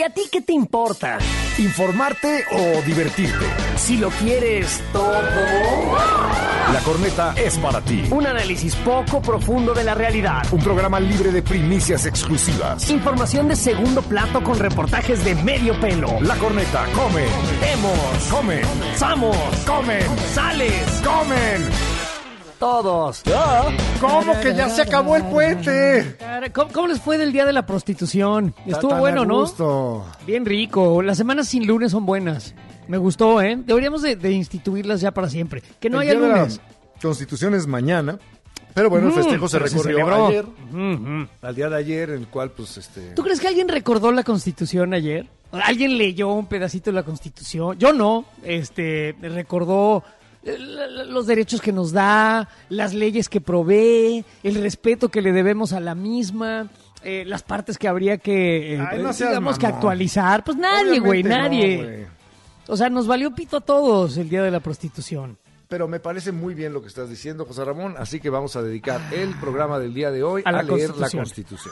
a ti qué te importa? ¿Informarte o divertirte? Si lo quieres todo. La Corneta es para ti. Un análisis poco profundo de la realidad. Un programa libre de primicias exclusivas. Información de segundo plato con reportajes de medio pelo. La Corneta come. Vemos. Come. Somos. Comen. Sales. Comen. Todos. ¿Cómo que ya se acabó el puente? ¿Cómo les fue del día de la prostitución? Estuvo Tan bueno, a ¿no? gusto. Bien rico. Las semanas sin lunes son buenas. Me gustó, ¿eh? Deberíamos de instituirlas ya para siempre. Que no haya El día de la lunes. Constitución es mañana. Pero bueno, el festejo se pero se recorrió celebró. ayer. Al día de ayer, en el cual, pues, ¿Tú crees que alguien recordó la Constitución ayer? ¿Alguien leyó un pedacito de la Constitución? Yo no. Recordó los derechos que nos da, las leyes que provee, el respeto que le debemos a la misma, las partes que habría que, no seas digamos, que mamón. actualizar. Pues nadie, güey, Obviamente nadie. no, güey. O sea, nos valió pito a todos el día de la prostitución. Pero me parece muy bien lo que estás diciendo, José Ramón, así que vamos a dedicar el programa del día de hoy A a la leer la Constitución.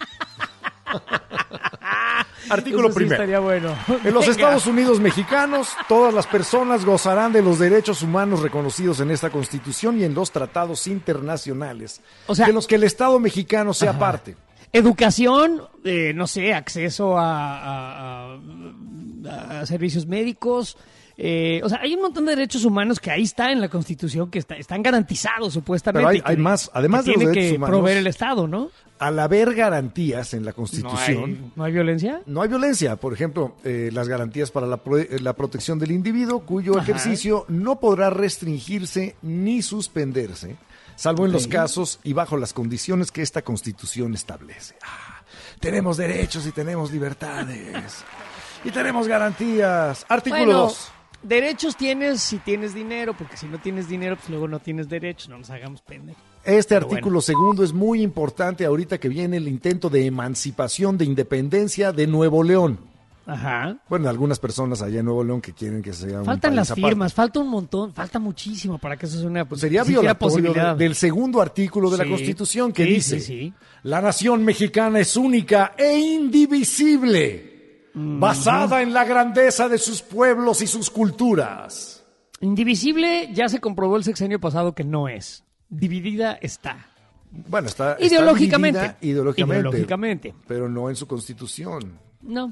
Artículo Eso sí primero. estaría bueno. En los Venga. Estados Unidos mexicanos, todas las personas gozarán de los derechos humanos reconocidos en esta Constitución y en los tratados internacionales, O sea, de los que el Estado mexicano sea parte. Educación, no sé, acceso a servicios médicos. O sea, hay un montón de derechos humanos que ahí está en la Constitución, que están garantizados supuestamente. Pero hay más, además que de los tiene derechos que humanos, proveer el Estado, ¿no? al haber garantías en la Constitución, ¿No hay violencia? no hay violencia. Por ejemplo, las garantías para la protección del individuo, cuyo ejercicio no podrá restringirse ni suspenderse, salvo en los casos y bajo las condiciones que esta Constitución establece. Tenemos derechos y tenemos libertades. Y tenemos garantías. Artículo 2. Derechos tienes si tienes dinero, porque si no tienes dinero, pues luego no tienes derechos, no nos hagamos pendejos. Este artículo segundo es muy importante ahorita que viene el intento de emancipación, de independencia de Nuevo León. Ajá. Bueno, algunas personas allá en Nuevo León que quieren que sea un Faltan país las aparte. firmas, falta un montón, falta muchísimo para que eso sea una Pues sería siquiera violatorio posibilidad. del segundo artículo de la Sí. Constitución que Sí, dice: sí. la nación mexicana es única e indivisible, basada en la grandeza de sus pueblos y sus culturas. Indivisible ya se comprobó el sexenio pasado que no es. Dividida está. Bueno, está Ideológicamente. dividida ideológicamente, Ideológicamente. pero no en su Constitución, No.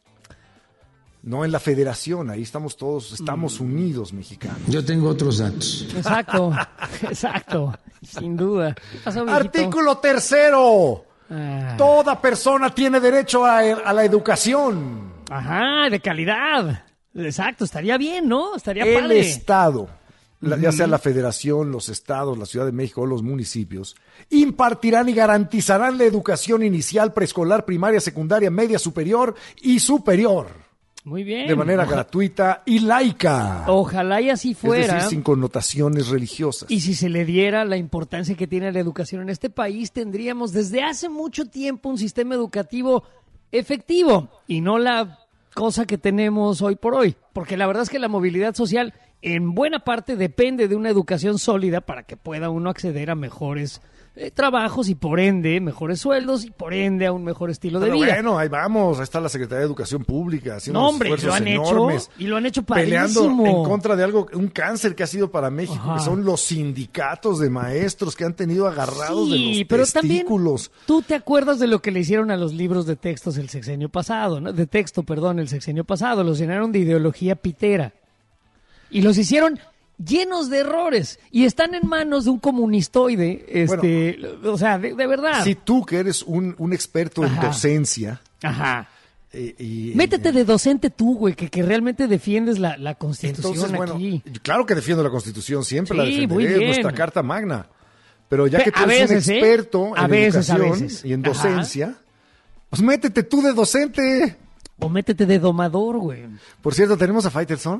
no en la federación. Ahí estamos todos, estamos unidos, mexicanos. Yo tengo otros datos. Exacto. Exacto. Sin duda. ¿Qué pasó, viejito? Artículo tercero. Ah. Toda persona tiene derecho a la educación. Ajá, de calidad. Exacto, estaría bien, ¿no? Estaría El padre. Estado, ya sea la federación, los estados, la Ciudad de México o los municipios, impartirán y garantizarán la educación inicial, preescolar, primaria, secundaria, media, superior y superior, Muy bien. de manera gratuita y laica. Ojalá y así Es fuera. decir, sin connotaciones religiosas. Y si se le diera la importancia que tiene la educación en este país, tendríamos desde hace mucho tiempo un sistema educativo efectivo y no la cosa que tenemos hoy por hoy. Porque la verdad es que la movilidad social en buena parte depende de una educación sólida para que pueda uno acceder a mejores trabajos y por ende mejores sueldos y por ende a un mejor estilo de Pero vida. bueno, ahí vamos, ahí está la Secretaría de Educación Pública haciendo No, unos hombre, esfuerzos lo han enormes, hecho y lo han hecho peleando padrísimo. en contra de algo, un cáncer que ha sido para México, Ajá. que son los sindicatos de maestros que han tenido agarrados de los pero también testículos. tú te acuerdas de lo que le hicieron a los libros de textos el sexenio pasado, ¿no? De texto, perdón, el sexenio pasado, los llenaron de ideología pitera y los hicieron llenos de errores y están en manos de un comunistoide, o sea, de verdad. Si tú que eres un experto en Ajá. docencia, Ajá. y Métete de docente tú, güey, que realmente defiendes la Constitución entonces, bueno, aquí. claro que defiendo la Constitución, siempre la Sí, muy defenderé, bien. nuestra Carta Magna. Pero ya que tú A eres veces, un experto a en veces, educación y en Ajá. docencia, pues métete tú de docente. O métete de domador, güey. Por cierto, tenemos a Faitelson.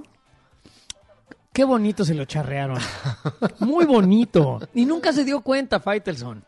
Qué bonito se lo charrearon. Muy bonito. Y nunca se dio cuenta, Faitelson.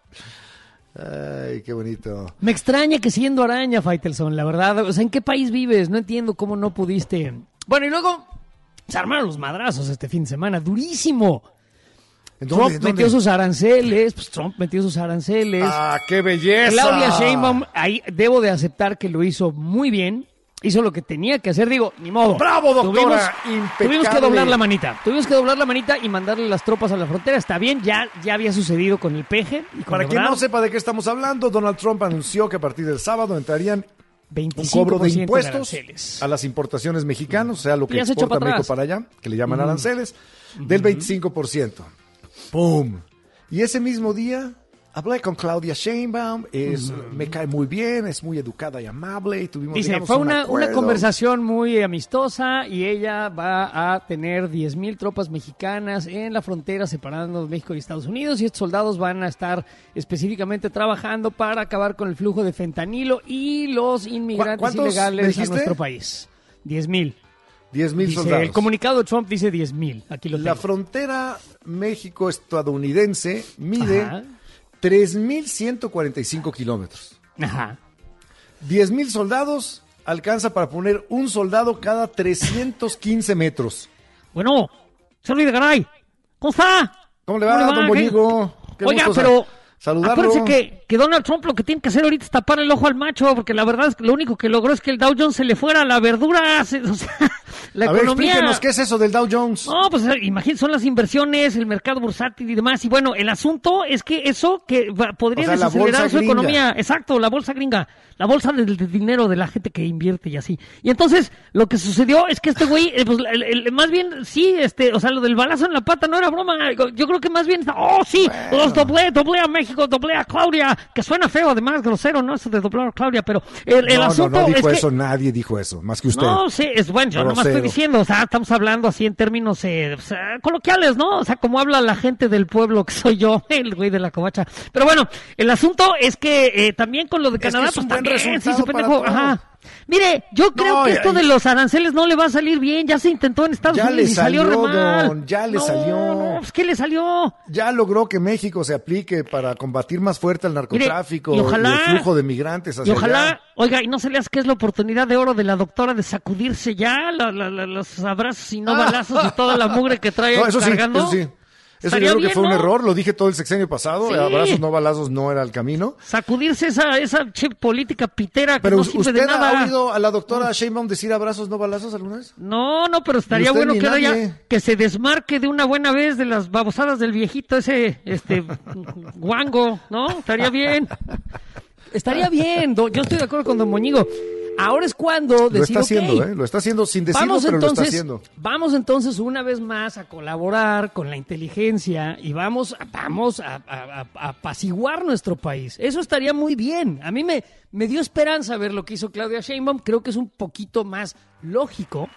Ay, qué bonito. Me extraña que siendo araña, Faitelson, la verdad. O sea, ¿en qué país vives? No entiendo cómo no pudiste. Bueno, y luego se armaron los madrazos este fin de semana. Durísimo. ¿En Trump dónde? metió sus aranceles. Pues Trump metió sus aranceles. ¡Ah, qué belleza! Claudia Sheinbaum, ahí debo de aceptar que lo hizo muy bien. hizo lo que tenía que hacer, digo, ni modo. ¡Bravo, doctora! Tuvimos que doblar la manita y mandarle las tropas a la frontera. Está bien, ya había sucedido con el peje. Y con Para quien Ebrard. no sepa de qué estamos hablando, Donald Trump anunció que a partir del sábado entrarían 25% un cobro de impuestos aranceles. a las importaciones mexicanas, o sea, lo que Ya se echó exporta para México atrás. para allá, que le llaman aranceles, del 25%. ¡Pum! Y ese mismo día hablé con Claudia Sheinbaum, me cae muy bien, es muy educada y amable. Y tuvimos, Dice, digamos, fue un una acuerdo. conversación muy amistosa y ella va a tener 10,000 tropas mexicanas en la frontera separando México y Estados Unidos y estos soldados van a estar específicamente trabajando para acabar con el flujo de fentanilo y los inmigrantes ¿Cuántos me ilegales a dijiste? nuestro país. 10,000. 10,000 Dice, soldados. el comunicado de Trump dice 10,000. Aquí lo tengo. La frontera México-estadounidense mide Ajá. 3,145 kilómetros. Ajá. 10,000 soldados alcanza para poner un soldado cada 315 metros. Bueno, señor Luis de Garay, ¿cómo está? ¿Cómo le va, don Bolligo? Qué Oiga, gusto pero saludarlo. acuérdense que Donald Trump lo que tiene que hacer ahorita es tapar el ojo al macho, porque la verdad es que lo único que logró es que el Dow Jones se le fuera a la verdura. O sea, la A ver, economía... explíquenos qué es eso del Dow Jones. No, pues imagínate, son las inversiones, el mercado bursátil y demás. Y bueno, el asunto es que eso que podría O sea, la desacelerar bolsa su gringa. economía. Exacto, la bolsa gringa, la bolsa del dinero de la gente que invierte y así. Y entonces, lo que sucedió es que este güey, pues, más bien, sí, o sea, lo del balazo en la pata no era broma. Yo creo que más bien, sí, los doblé a México, doblé a Claudia, que suena feo, además, grosero, ¿no? Eso de doblar a Claudia, pero el asunto no es dijo que... eso, nadie dijo eso, más que usted. No, sí, es bueno, yo nomás estoy diciendo, o sea, estamos hablando así en términos o sea, coloquiales, ¿no? O sea, como habla la gente del pueblo que soy yo, el güey de la covacha. Pero bueno, el asunto es que también con lo de Canadá, es un pues buen también, sí, resultado su para pendejo, todos. ajá. Mire, yo creo que esto de los aranceles no le va a salir bien, ya se intentó en Estados Ya Unidos le y salió re salió, mal. don, ya le salió. No, pues ¿qué le salió? Ya logró que México se aplique para combatir más fuerte al narcotráfico Mire, y ojalá- el flujo de migrantes hacia Y ojalá, allá. oiga, y no se le hace que es la oportunidad de oro de la doctora de sacudirse ya los abrazos y no balazos y toda la mugre que trae No, eso sí, cargando. eso sí. Eso yo Estaría creo que bien, fue un ¿no? error, lo dije todo el sexenio pasado, Sí. abrazos no balazos no era el camino. Sacudirse esa chip política pitera que Pero no sirve ¿usted de nada. ha oído a la doctora Sheinbaum decir abrazos no balazos alguna vez? No, pero estaría usted bueno ni que ahora nadie. ya que se desmarque de una buena vez de las babosadas del viejito ese, guango, ¿no? Estaría bien. Estaría bien, yo estoy de acuerdo con don Moñigo. Ahora es cuando Lo decir, está haciendo, ok, lo está haciendo sin decirlo, pero lo está haciendo. Vamos entonces una vez más a colaborar con la inteligencia y vamos a apaciguar nuestro país. Eso estaría muy bien. A mí me dio esperanza ver lo que hizo Claudia Sheinbaum. Creo que es un poquito más lógico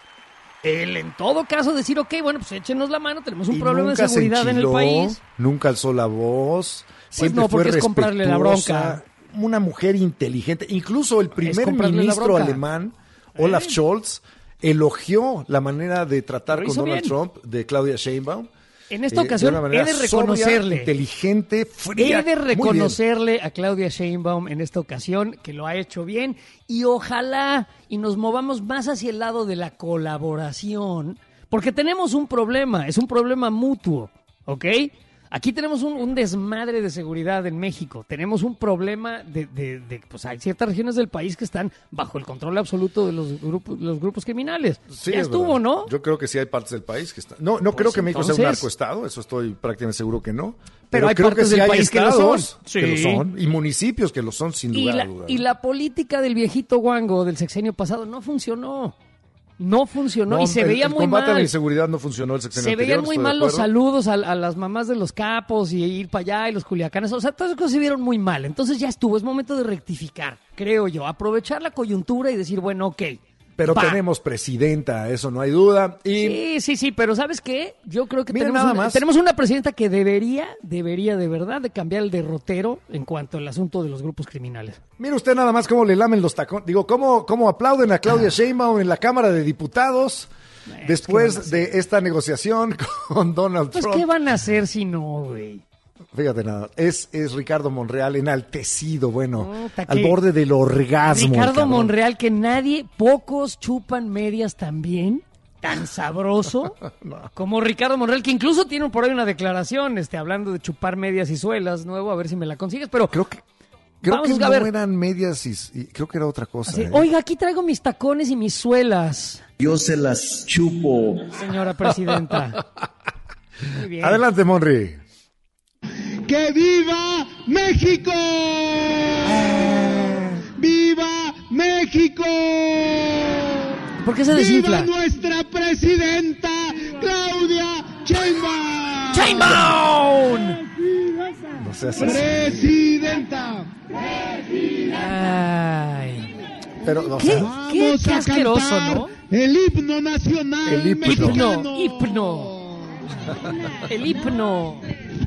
el en todo caso decir, ok, bueno, pues échenos la mano, tenemos un Y problema de nunca se seguridad en el enchiló, país. Nunca alzó la voz, siempre no, fue porque es comprarle la respetuosa, bronca. una mujer inteligente. Incluso el primer comprarle la ministro bronca. alemán, Olaf Scholz, elogió la manera de tratar Lo con hizo Donald bien. Trump de Claudia Sheinbaum. En esta ocasión una he manera de sobria, reconocerle. inteligente, fría. He de Muy bien. reconocerle a Claudia Sheinbaum en esta ocasión que lo ha hecho bien y ojalá y nos movamos más hacia el lado de la colaboración, porque tenemos un problema, es un problema mutuo, ¿ok? Aquí tenemos un desmadre de seguridad en México. Tenemos un problema pues hay ciertas regiones del país que están bajo el control absoluto de los grupos criminales. Sí, ya es estuvo, verdad. ¿no? Yo creo que sí hay partes del país que están. No creo que México sea un entonces- narcoestado, eso estoy prácticamente seguro que no. Pero hay creo partes que sí del hay país que lo estados son. que lo Sí. son, y municipios que lo son, sin Y duda. la política del viejito guango del sexenio pasado no funcionó. No funcionó y se veía muy El combate a la mal. inseguridad no funcionó el sexenio Se anterior, veían muy estoy de mal los acuerdo. saludos a las mamás de los capos y ir para allá y los culiacanes. O sea, todas esas cosas se vieron muy mal. Entonces ya estuvo, es momento de rectificar, creo yo. Aprovechar la coyuntura y decir, bueno, ok. Pero va. tenemos presidenta, eso no hay duda. Y Sí, pero ¿sabes qué? Yo creo que Miren, tenemos nada una, más. tenemos una presidenta que debería de verdad de cambiar el derrotero en cuanto al asunto de los grupos criminales. mire usted nada más cómo le lamen los tacones. Digo, cómo aplauden a Claudia Sheinbaum en la Cámara de Diputados ¿qué van a después de esta negociación con Donald Pues, Trump. ¿qué van a hacer si no, güey? Fíjate nada, es Ricardo Monreal enaltecido, Puta, al que- borde del orgasmo. el Ricardo cabrón. Monreal, que pocos chupan medias tan bien, tan sabroso, como Ricardo Monreal, que incluso tiene por ahí una declaración, hablando de chupar medias y suelas, nuevo, a ver si me la consigues, pero Creo que Creo Vamos que a no ver. eran medias y creo que era otra cosa. Así, oiga, aquí traigo mis tacones y mis suelas, Yo se las chupo. señora presidenta. Muy bien. Adelante, Monri. ¡Que viva México! ¡Viva México! ¿Por qué se desinfla? ¡Viva nuestra presidenta Claudia Sheinbaum! ¡Sheinbaum! No seas así. ¡Presidenta! Ay. Pero, o ¿Qué? sea, Vamos qué a asqueroso, cantar ¿no? el himno nacional El himno. mexicano. Himno. El himno.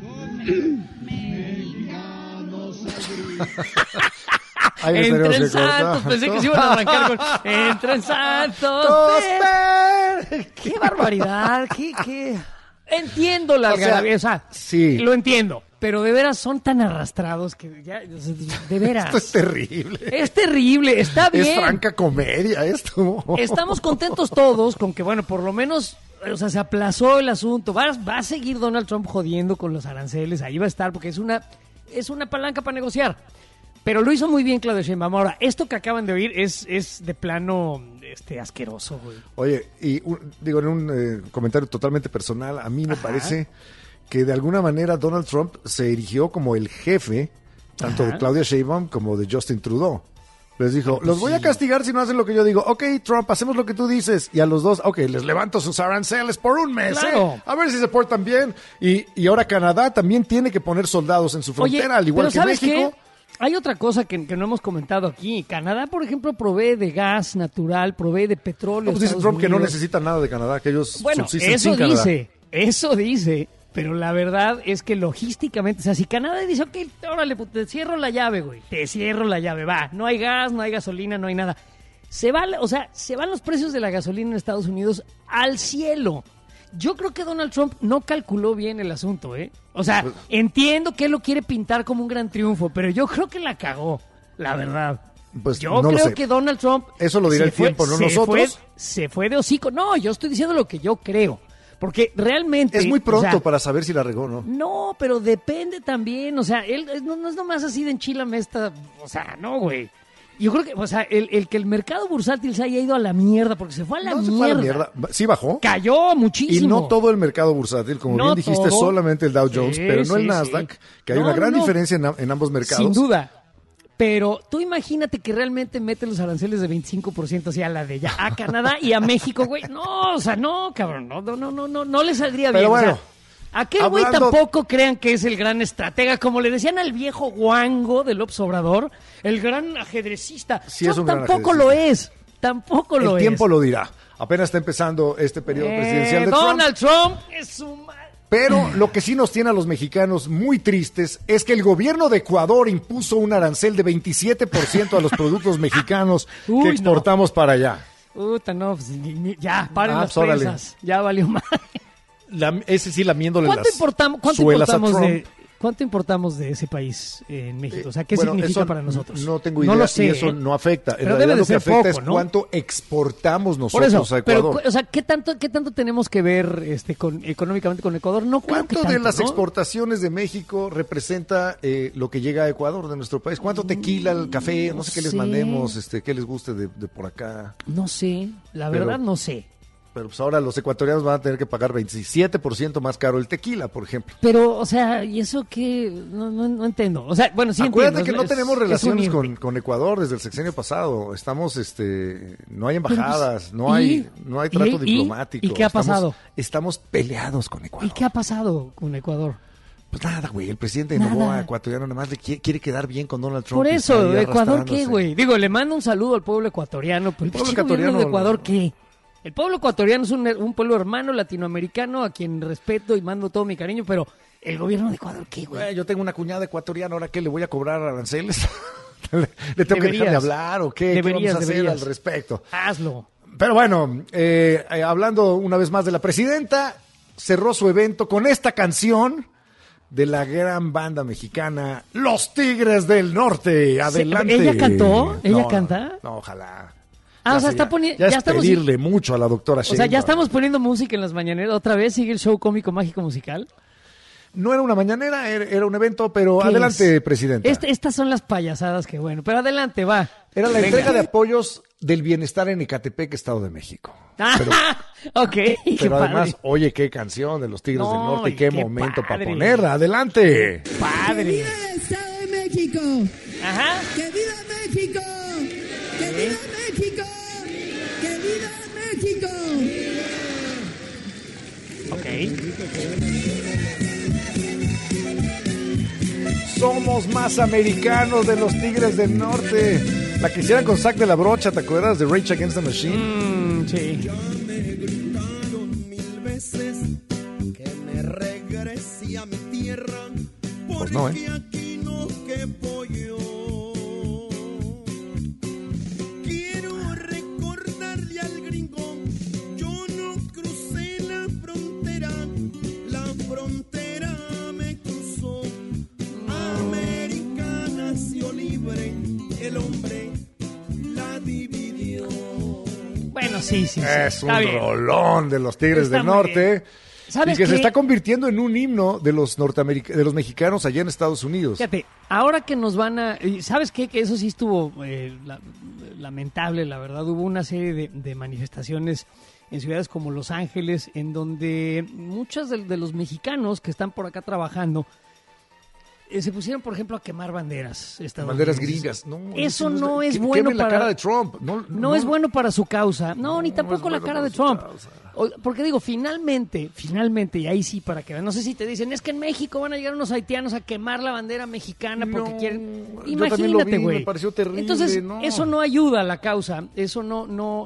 ahí les Entra tenemos en que Santos. cortar. Pensé que se iban a arrancar con Entra en Santos. ¡Qué barbaridad! ¿Qué? Entiendo la O sea, algarabía, o sea, sí. lo entiendo, pero de veras son tan arrastrados que ya, o sea, de veras. Esto es terrible. Es terrible, está bien. Es franca comedia esto. Estamos contentos todos con que, bueno, por lo menos, o sea, se aplazó el asunto. Va a seguir Donald Trump jodiendo con los aranceles, ahí va a estar, porque es una palanca para negociar. Pero lo hizo muy bien Claudia Sheinbaum. Ahora, esto que acaban de oír es de plano asqueroso, güey. Oye, y digo, en un comentario totalmente personal, a mí me parece que de alguna manera Donald Trump se erigió como el jefe, tanto de Claudia Sheinbaum como de Justin Trudeau. Les dijo, los voy a castigar si no hacen lo que yo digo. Ok, Trump, hacemos lo que tú dices. Y a los dos, ok, les levanto sus aranceles por un mes, Claro. A ver si se portan bien. Y ahora Canadá también tiene que poner soldados en su frontera, al igual pero que ¿sabes México. qué? Hay otra cosa que no hemos comentado aquí. Canadá, por ejemplo, provee de gas natural, provee de petróleo. No, pues dice Estados Trump que no Unidos. necesita nada de Canadá, que ellos Bueno, subsisten sin Canadá. eso dice, pero la verdad es que logísticamente, o sea, si Canadá dice, ok, órale, pues te cierro la llave, güey, te cierro la llave, va, no hay gas, no hay gasolina, no hay nada. Se van los precios de la gasolina en Estados Unidos al cielo. Yo creo que Donald Trump no calculó bien el asunto, ¿eh? O sea, entiendo que él lo quiere pintar como un gran triunfo, pero yo creo que la cagó, la verdad. Pues Yo no lo creo sé. que Donald Trump... Eso lo dirá el tiempo, no nosotros. Se fue de hocico. No, yo estoy diciendo lo que yo creo. Porque realmente... Es muy pronto o sea, para saber si la regó o no. No, pero depende también. O sea, él no es nomás así de enchilame esta... O sea, no, güey. Yo creo que, o sea, el que el mercado bursátil se haya ido a la mierda, porque se fue a la, No, se mierda. fue a la mierda. Sí bajó. Cayó muchísimo. Y no todo el mercado bursátil, como No bien dijiste, todo. solamente el Dow Jones, Sí, pero no el sí, Nasdaq, sí. que hay No, una gran no. diferencia en ambos mercados. Sin duda. Pero tú imagínate que realmente mete los aranceles de 25% hacia la de ya a Canadá y a México, güey. No, o sea, no, cabrón, no le saldría bien. Pero bueno, o sea, aquel güey hablando- tampoco crean que es el gran estratega, como le decían al viejo guango del Obrador, el gran ajedrecista. Sí, es un gran tampoco lo es, tampoco lo El es. tiempo lo dirá. Apenas está empezando este periodo presidencial de Trump. Donald Trump es su madre. Pero lo que sí nos tiene a los mexicanos muy tristes es que el gobierno de Ecuador impuso un arancel de 27% a los productos mexicanos Uy, que no. exportamos para allá. Puta, no, pues, ya, paren Ah, las pues, órale. presas. Ya valió más. Ese sí lamiéndole ¿Cuánto las importamos, suelas a Trump. ¿Cuánto importamos de ese país en México? O sea, ¿qué Bueno, significa eso para nosotros? No tengo idea, No lo sé. y eso ¿eh? no afecta. En Pero realidad debe de lo que ser afecta poco, es ¿no? cuánto exportamos Por nosotros eso, a Ecuador. pero, o sea, ¿qué tanto tenemos que ver económicamente con Ecuador? No creo que ¿Cuánto de tanto, las ¿no? exportaciones de México representa lo que llega a Ecuador de nuestro país? ¿Cuánto tequila, el café? No sé qué les sé. mandemos, qué les guste de por acá. No sé, la Pero- verdad no sé. Pero pues ahora los ecuatorianos van a tener que pagar 27% más caro el tequila, por ejemplo. Pero, o sea, ¿y eso qué? No entiendo. O sea, bueno, sí Acuérdate entiendo. que no tenemos es relaciones unirte. con Ecuador desde el sexenio pasado. Estamos, no hay Pero, embajadas, pues, no hay trato ¿y? diplomático. ¿Y qué ha pasado? Estamos peleados con ¿Y Ecuador. qué ha pasado con Ecuador? Pues nada, güey, el presidente de Nada. Novoa ecuatoriano nada más le quiere quedar bien con Donald Trump. Por y está eso, ahí ¿Ecuador qué, arrastrándose. güey? Digo, le mando un saludo al pueblo ecuatoriano, pero el pueblo pinche gobierno de ecuatoriano- Ecuador, ¿qué? El pueblo ecuatoriano es un pueblo hermano latinoamericano a quien respeto y mando todo mi cariño, pero el gobierno de Ecuador, ¿qué, güey? Güey, yo tengo una cuñada ecuatoriana, ¿ahora qué? ¿Le voy a cobrar aranceles? ¿Le tengo que dejar de Deberías. hablar o qué? ¿Qué Deberías, vamos a hacer deberías. al respecto? Hazlo. Pero bueno, hablando una vez más de la presidenta, cerró su evento con esta canción de la gran banda mexicana Los Tigres del Norte. Adelante. ¿Ella cantó? ¿Ella No, canta? No, ojalá. Ah, o sea, sí, está poniendo... Ya es estamos... pedirle mucho a la doctora O sea, Sheinbaum. ya estamos poniendo música en las mañaneras. ¿Otra vez sigue el show cómico mágico musical? No era una mañanera, era un evento, pero ¿Qué adelante, es? presidenta. Estas son las payasadas que bueno, pero adelante, va. Era la Venga. entrega de apoyos del bienestar en Ecatepec, Estado de México. Pero, Ok, qué pero además, padre. oye, qué canción de los Tigres del No, Norte, y qué qué momento para padre. ponerla. Adelante. Padre. ¡Que viva el Estado de México! Ajá. ¡Que viva México! ¡Que viva México! ¡Que viva México! Ok. Somos más americanos de los Tigres del Norte. La que hicieran con Zack de la Brocha, ¿te acuerdas? De Rage Against the Machine. Sí. Me gritaron 1000 veces que me regrese a mi tierra, Pues no, porque aquí no quepo yo. Quiero recordarle al gringo, yo no crucé la frontera me cruzó. América nació libre, el hombre la dividió. Bueno, sí. Es un Está bien. rolón de los Tigres Está del muy Norte. bien. ¿Sabes Y que se qué? está convirtiendo en un himno de los de los mexicanos allá en Estados Unidos. Fíjate, ahora que nos van a... ¿Sabes qué? Que eso sí estuvo lamentable, la verdad. Hubo una serie de manifestaciones en ciudades como Los Ángeles, en donde muchos de los mexicanos que están por acá trabajando se pusieron, por ejemplo, a quemar banderas estadounidenses. Banderas gringas. No, Eso no no es que bueno quemen la para... cara de Trump. No es bueno para su causa. No, ni tampoco es la bueno cara para de su Trump. causa. Porque digo, finalmente, y ahí sí para que vean, no sé si te dicen, es que en México van a llegar unos haitianos a quemar la bandera mexicana porque No, quieren... yo también lo Imagínate, vi, güey. me pareció terrible, Entonces, no. eso no ayuda a la causa, eso no,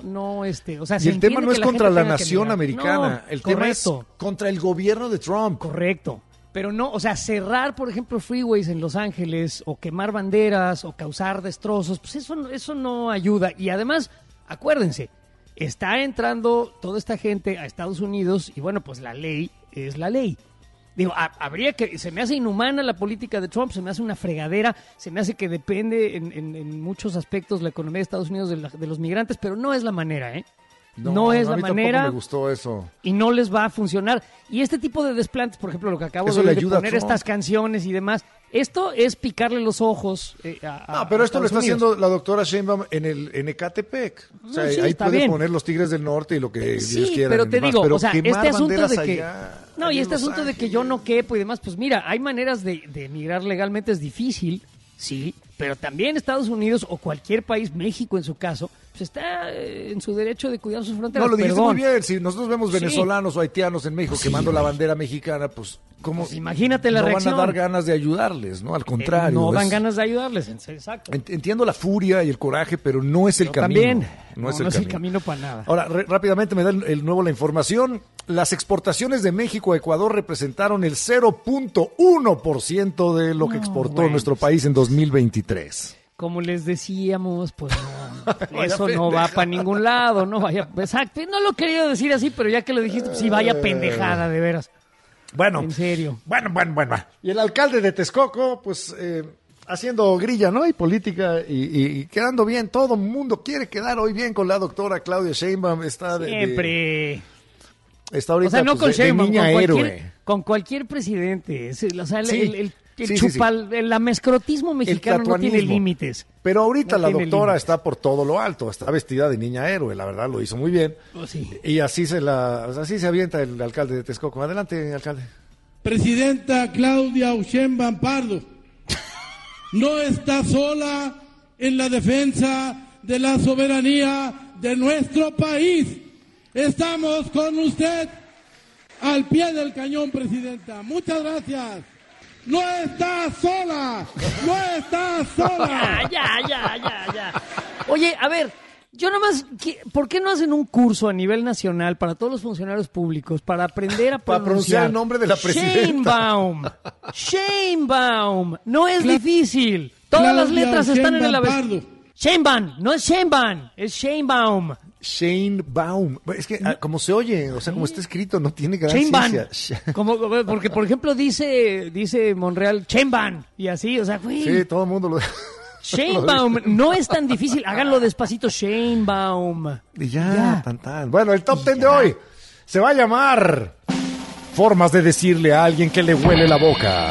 o sea, Y se el tema entiende no es que contra gente la tenga que nación migrar. americana, No, el tema es correcto. contra el gobierno de Trump. Correcto. Pero no, o sea, cerrar, por ejemplo, freeways en Los Ángeles, o quemar banderas, o causar destrozos, pues eso no ayuda. Y además, acuérdense, está entrando toda esta gente a Estados Unidos, y bueno, pues la ley es la ley. Digo, se me hace inhumana la política de Trump, se me hace una fregadera, se me hace que depende en muchos aspectos la economía de Estados Unidos de los migrantes, pero no es la manera, ¿eh? No es a la mí tampoco manera. me gustó eso. Y no les va a funcionar. Y este tipo de desplantes, por ejemplo, lo que acabo Eso de le ayuda a poner, Trump. estas canciones y demás, esto es picarle los ojos No, pero esto lo está haciendo la doctora Sheinbaum en Ecatepec. O sea, No, sí, ahí está puede bien. poner los Tigres del Norte y lo que Dios Sí, quiera. pero te digo, o sea, quemar este asunto banderas de que... allá, No, allá y en este Los asunto de que yo no quepo y demás, pues mira, hay maneras de emigrar legalmente, es difícil, sí, pero también Estados Unidos o cualquier país, México en su caso, pues está en su derecho de cuidar sus fronteras. No, lo dijiste Perdón. muy bien. Si nosotros vemos Sí. venezolanos o haitianos en México quemando la bandera mexicana, pues, ¿cómo? Pues imagínate la no reacción. van a dar ganas de ayudarles, ¿no? Al contrario. No dan es- ganas de ayudarles, exacto. Entiendo la furia y el coraje, pero no es el Yo camino. también. No es el camino para nada. Ahora, rápidamente me da el nuevo la información. Las exportaciones de México a Ecuador representaron el 0.1% de lo que exportó bueno. nuestro país en 2023. Como les decíamos, pues no, Vaya eso no va pendeja. para ningún lado, no vaya, exacto, no lo quería decir así, pero ya que lo dijiste, pues sí, vaya pendejada, de veras, Bueno, en serio. Bueno. Y el alcalde de Texcoco, pues, haciendo grilla, ¿no? Y política y quedando bien. Todo el mundo quiere quedar hoy bien con la doctora Claudia Sheinbaum. Está Siempre. Está ahorita O sea, no pues, con de Sheinbaum, niña con héroe. cualquier presidente. O sea, Sí. el Sí, chupal, el amescrotismo mexicano no tiene tatuanismo. límites. Pero ahorita No la tiene doctora límites. está por todo lo alto. Está vestida de niña héroe, la verdad, lo hizo muy bien. Pues sí. Y así se avienta el alcalde de Texcoco. Adelante, alcalde. Presidenta Claudia Sheinbaum Pardo, no está sola en la defensa de la soberanía de nuestro país. Estamos con usted al pie del cañón, presidenta. Muchas gracias. No está sola, no está sola. Ya. Oye, a ver, yo nomás, ¿por qué no hacen un curso a nivel nacional para todos los funcionarios públicos para aprender a Para pronunciar el nombre de la presidenta. Sheinbaum. No es difícil. Todas las Claudia letras están en el Sheinbaum abecedario. Pardo. Sheinbaum, no es Sheinbaum, es Sheinbaum. Sheinbaum. Es que como se oye, o sea, como está escrito, no tiene gran Sheinbaum. ciencia. Porque, por ejemplo, dice Monreal Sheinbaum y así, o sea, güey. Sí, todo el mundo lo... Sheinbaum, no es tan difícil. Háganlo despacito, Sheinbaum. Y ya, tan. Bueno, el top 10 de hoy se va a llamar Formas de decirle a alguien que le huele la boca.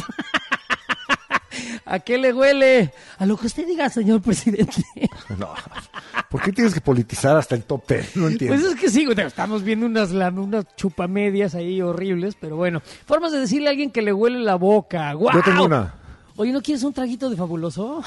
¿A qué le huele? A lo que usted diga, señor presidente. No, ¿por qué tienes que politizar hasta el top 10? No entiendo. Pues es que sí, güey, estamos viendo unas chupamedias ahí horribles, pero bueno. Formas de decirle a alguien que le huele la boca. ¡Guau! Yo tengo una. Oye, ¿no quieres un traguito de Fabuloso?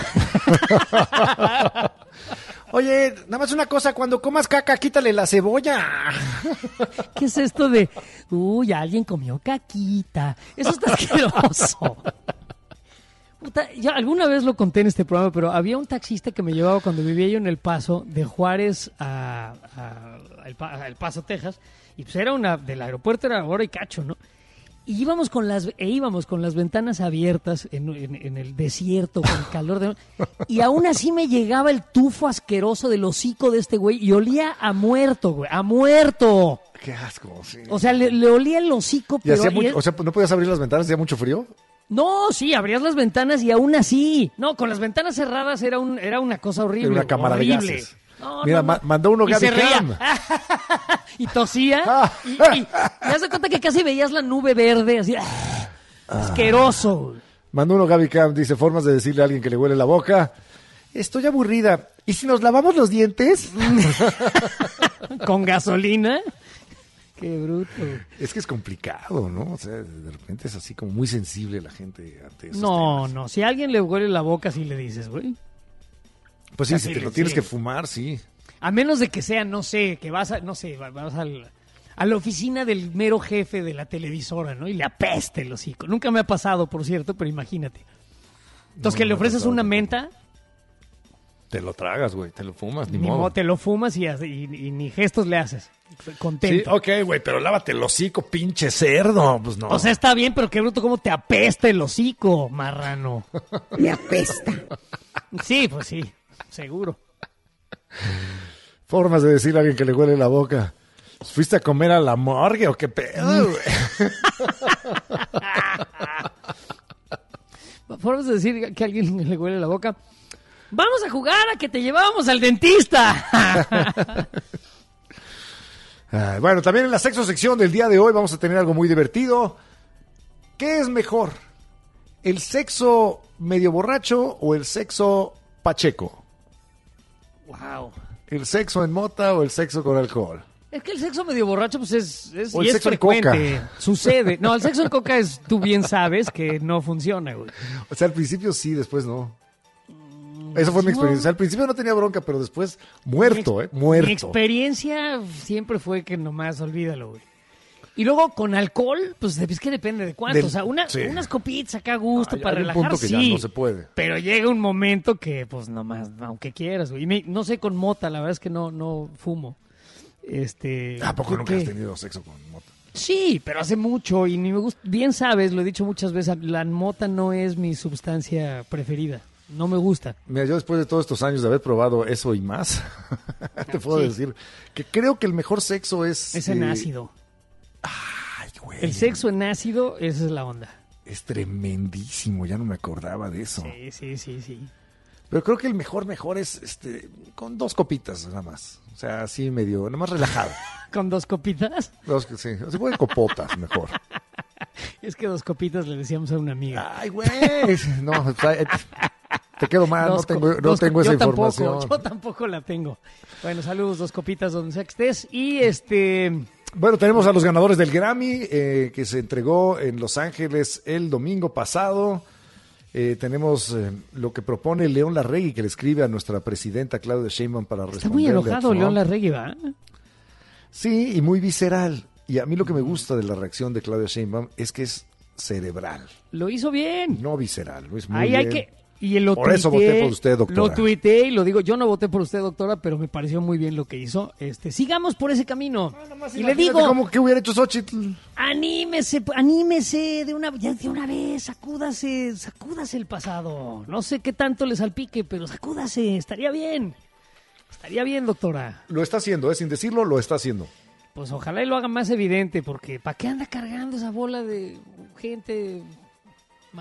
Oye, nada más una cosa, cuando comas caca, quítale la cebolla. ¿Qué es esto de, uy, alguien comió caquita? Eso está asqueroso. Puta, yo alguna vez lo conté en este programa, pero había un taxista que me llevaba cuando vivía yo en El Paso, de Juárez a El Paso, Texas, y pues era del aeropuerto era hora y cacho, ¿no? Y íbamos con las ventanas abiertas en el desierto, con el calor de... Y aún así me llegaba el tufo asqueroso del hocico de este güey y olía a muerto, güey, ¡a muerto! Qué asco, sí. O sea, le olía el hocico, ¿Y hacía pero... o sea, ¿no podías abrir las ventanas? ¿Hacía mucho frío? No, sí, abrías las ventanas y aún así. No, con las ventanas cerradas era una cosa horrible. Era una cámara de horrible. gases. No, Mira, no. mandó uno Y Gaby se reía. Cam. Y tosía. Y te das cuenta que casi veías la nube verde, así. Asqueroso. Mandó uno Gaby Cam, dice, formas de decirle a alguien que le huele la boca. Estoy aburrida. ¿Y si nos lavamos los dientes? ¿Con gasolina? Qué bruto. Es que es complicado, ¿no? O sea, de repente es así como muy sensible la gente ante esos No, temas. no. Si a alguien le huele la boca, sí le dices, güey. Pues sí, Así si te lo sí. tienes que fumar, sí. A menos de que sea, no sé, que vas a la oficina del mero jefe de la televisora, ¿no? Y le apeste el hocico. Nunca me ha pasado, por cierto, pero imagínate. Entonces, que le ofreces una menta, Te lo tragas, güey, te lo fumas, ni ni modo. modo, te lo fumas y ni gestos le haces. Sí, Contento. ok, güey, pero lávate el hocico, pinche cerdo. Pues no. O sea, está bien, pero qué bruto cómo te apesta el hocico, marrano. Me apesta. Sí, pues sí, seguro. Formas de decirle a alguien que le huele la boca. ¿Fuiste a comer a la morgue o qué pedo, güey? Formas de decir que a alguien le huele la boca. Vamos a jugar a que te llevábamos al dentista. Bueno, también en la sexto sección del día de hoy vamos a tener algo muy divertido. ¿Qué es mejor? ¿El sexo medio borracho o el sexo pacheco? Wow. ¿El sexo en mota o el sexo con alcohol? Es que el sexo medio borracho, pues es O el y es sexo en frecuente. coca. Sucede. No, el sexo en coca tú bien sabes que no funciona, güey. O sea, al principio sí, después no. Esa fue mi experiencia. O sea, al principio no tenía bronca, pero después muerto, Mi muerto. experiencia siempre fue que nomás olvídalo, güey. Y luego con alcohol, pues es que depende de cuánto. Del- O sea, sí. unas copitas acá a gusto Hay para un relajar, punto que sí. ya no se puede. Pero llega un momento que, pues nomás, aunque quieras, güey. No sé con mota, la verdad es que no fumo. ¿A poco ¿por nunca qué? has tenido sexo con mota? Sí, pero hace mucho y ni me gusta. Bien sabes, lo he dicho muchas veces, la mota no es mi sustancia preferida. No me gusta. Mira, yo después de todos estos años de haber probado eso y más, te puedo Sí. decir que creo que el mejor sexo es... En ácido. Ay, güey. El sexo en ácido, esa es la onda. Es tremendísimo, ya no me acordaba de eso. Sí. Pero creo que el mejor es con 2 copitas nada más. O sea, así medio, nada más relajado. ¿Con 2 copitas? Sí, se puede copotas mejor. Es que 2 copitas le decíamos a una amiga. Ay, güey. No, o sea, te quedo mal, no tengo esa yo información. Yo tampoco la tengo. Bueno, saludos, 2 copitas donde sea que estés. Y Bueno, tenemos a los ganadores del Grammy que se entregó en Los Ángeles el domingo pasado. Tenemos lo que propone León Larregui, que le escribe a nuestra presidenta Claudia Sheinbaum para está muy responderle a enojado Trump. León Larregui, ¿va? Sí, y muy visceral. Y a mí lo que me gusta de la reacción de Claudia Sheinbaum es que es cerebral, Lo hizo bien. no visceral. Lo es muy Ahí bien. hay que... Y lo Por eso tuiteé, voté por usted, doctora. Lo tuiteé y lo digo, yo no voté por usted, doctora, pero me pareció muy bien lo que hizo. Sigamos por ese camino. Y le digo, ¿Qué hubiera hecho Xochitl? anímese de una vez, sacúdase el pasado. No sé qué tanto le salpique, pero sacúdase, estaría bien, doctora. Lo está haciendo, sin decirlo, lo está haciendo. Pues ojalá y lo haga más evidente, porque ¿para qué anda cargando esa bola de gente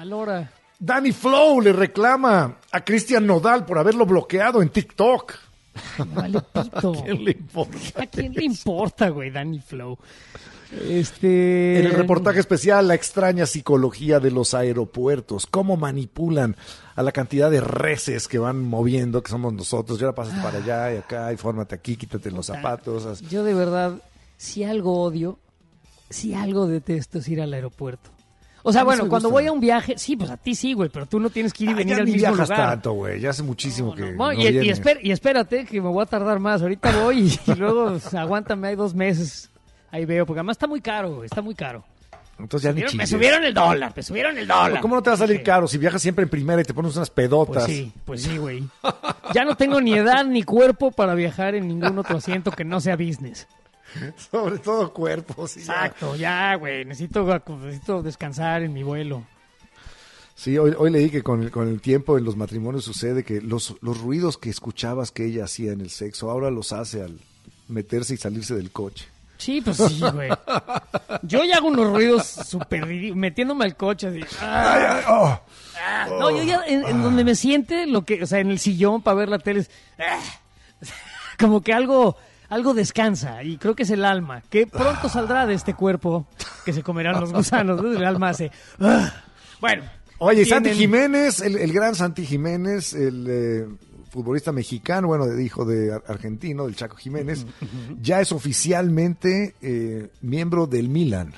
malora? Danny Flow le reclama a Cristian Nodal por haberlo bloqueado en TikTok. Ay, me vale pito. ¿A quién le importa? ¿A quién le importa, güey, Danny Flow? En el reportaje especial, la extraña psicología de los aeropuertos, cómo manipulan a la cantidad de reses que van moviendo, que somos nosotros, y ahora pasas para allá y acá, y fórmate aquí, quítate los zapatos. Yo de verdad, si algo odio, si algo detesto es ir al aeropuerto. O sea, bueno, cuando voy a un viaje, sí, pues a ti sí, güey, pero tú no tienes que ir y venir al mismo lugar. Ya ni viajas tanto, güey, ya hace muchísimo que no y vienes. espérate, que me voy a tardar más. Ahorita voy y luego aguántame, hay 2 meses. Ahí veo, porque además está muy caro, güey, está muy caro. Entonces ya ni Me chingues. subieron el dólar. ¿Cómo no te va a salir caro si viajas siempre en primera y te pones unas pedotas? Pues sí, güey. Ya no tengo ni edad ni cuerpo para viajar en ningún otro asiento que no sea business. Sobre todo cuerpos. Exacto, ya, güey. Necesito descansar en mi vuelo. Sí, hoy leí que con el tiempo en los matrimonios sucede que los ruidos que escuchabas que ella hacía en el sexo, ahora los hace al meterse y salirse del coche. Sí, pues sí, güey. Yo ya hago unos ruidos súper ridículos, metiéndome al coche así. No, yo ya en donde me siente, o sea, en el sillón para ver la tele, como que algo descansa, y creo que es el alma, que pronto saldrá de este cuerpo que se comerán los gusanos, ¿no? El alma hace. Bueno. Oye, Santi Jiménez, el gran Santi Jiménez, el futbolista mexicano, bueno, hijo de argentino, del Chaco Jiménez, ya es oficialmente miembro del Milan.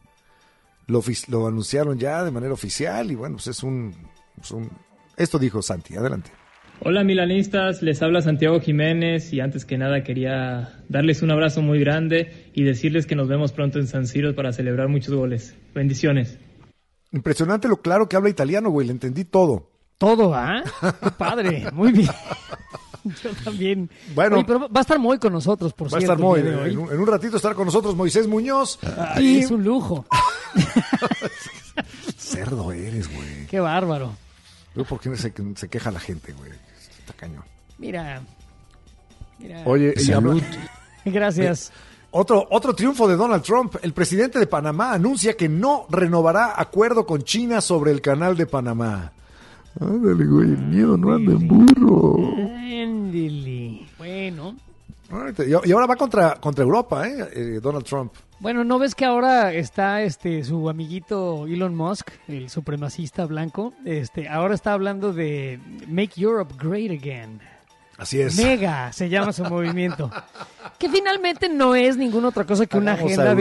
Lo anunciaron ya de manera oficial y bueno, pues esto dijo Santi, adelante. Hola milanistas, les habla Santiago Jiménez y antes que nada quería darles un abrazo muy grande y decirles que nos vemos pronto en San Siro para celebrar muchos goles. Bendiciones. Impresionante lo claro que habla italiano, güey, le entendí todo. Todo, ¿ah? Qué padre, muy bien. Yo también. Bueno, oye, pero va a estar Moy con nosotros, por cierto. Va a estar Moy. En un ratito estará con nosotros Moisés Muñoz. Y es un lujo. Cerdo eres, güey. Qué bárbaro. ¿Por qué se queja la gente, güey? Está cañón. Mira. Oye, salud. Gracias. Otro triunfo de Donald Trump. El presidente de Panamá anuncia que no renovará acuerdo con China sobre el canal de Panamá. Ándale, güey, el miedo no anda en burro. Ándale. Bueno. Y ahora va contra Europa, Donald Trump. Bueno, ¿no ves que ahora está su amiguito Elon Musk, el supremacista blanco? Ahora está hablando de Make Europe Great Again. Así es. Mega se llama su movimiento. Que finalmente no es ninguna otra cosa que una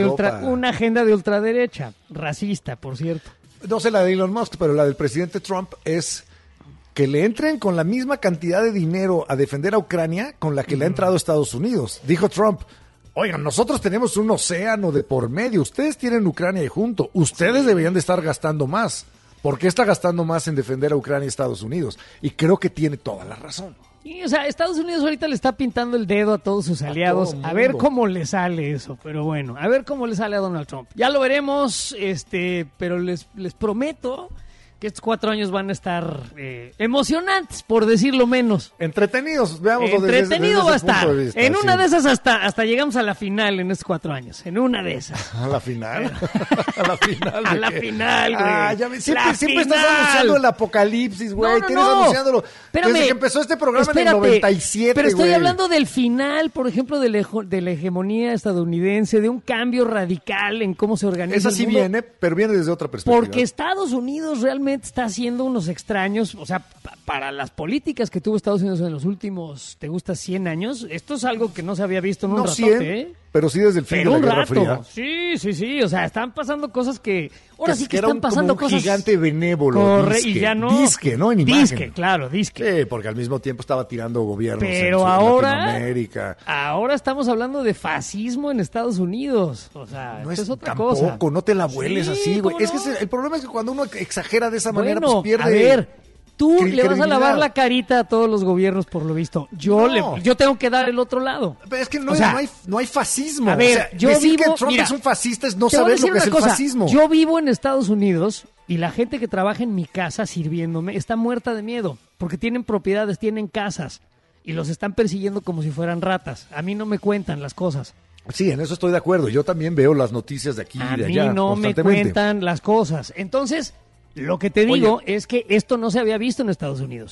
agenda de ultraderecha. Racista, por cierto. No sé la de Elon Musk, pero la del presidente Trump es que le entren con la misma cantidad de dinero a defender a Ucrania con la que le ha entrado Estados Unidos. Dijo Trump, oigan, nosotros tenemos un océano de por medio, ustedes tienen Ucrania ahí junto, ustedes deberían de estar gastando más. ¿Por qué está gastando más en defender a Ucrania y Estados Unidos? Y creo que tiene toda la razón. Y, o sea, Estados Unidos ahorita le está pintando el dedo a todos sus aliados. A ver cómo le sale eso. Pero bueno, a ver cómo le sale a Donald Trump. Ya lo veremos, pero les prometo que estos 4 años van a estar emocionantes, por decirlo menos. Entretenidos, veamos. Entretenido va a estar. Vista, en una de esas hasta llegamos a la final en estos 4 años. En una de esas. ¿A la final? ¿A la final? A la final, güey. Siempre estás anunciando el apocalipsis, güey. Tienes anunciándolo. Espérame, desde que empezó este programa en el 97, pero estoy güey. hablando del final, por ejemplo, de la hegemonía estadounidense, de un cambio radical en cómo se organiza Esa sí el mundo. viene, pero viene desde otra perspectiva. Porque Estados Unidos realmente está haciendo unos extraños, o sea, para las políticas que tuvo Estados Unidos en los últimos, ¿te gusta 100 años? Esto es algo que no se había visto en un ratote, 100, pero sí desde el fin de la Guerra Fría. Sí, o sea, están pasando cosas que... Ahora sí que era están pasando como un cosas... gigante benévolo, disque, y ya no... Disque, ¿no? En imagen. Disque, claro, disque. Sí, porque al mismo tiempo estaba tirando gobiernos pero en ahora, Latinoamérica. Ahora estamos hablando de fascismo en Estados Unidos. O sea, no es otra tampoco, cosa. No te la vueles así, güey. No? Es que el problema es que cuando uno exagera de esa manera, pues pierde... A ver, tú le vas a credibilidad. lavar la carita a todos los gobiernos, por lo visto. Yo tengo que dar el otro lado. Pero es que o sea, no hay fascismo. A ver, o sea, yo decir vivo... que Trump es un fascista es no te voy a saber decir lo que es una el cosa. fascismo. Yo vivo en Estados Unidos y la gente que trabaja en mi casa sirviéndome está muerta de miedo porque tienen propiedades, tienen casas y los están persiguiendo como si fueran ratas. A mí no me cuentan las cosas. Sí, en eso estoy de acuerdo. Yo también veo las noticias de aquí y de allá. A mí no me cuentan las cosas. Entonces, lo que te digo es que esto no se había visto en Estados Unidos.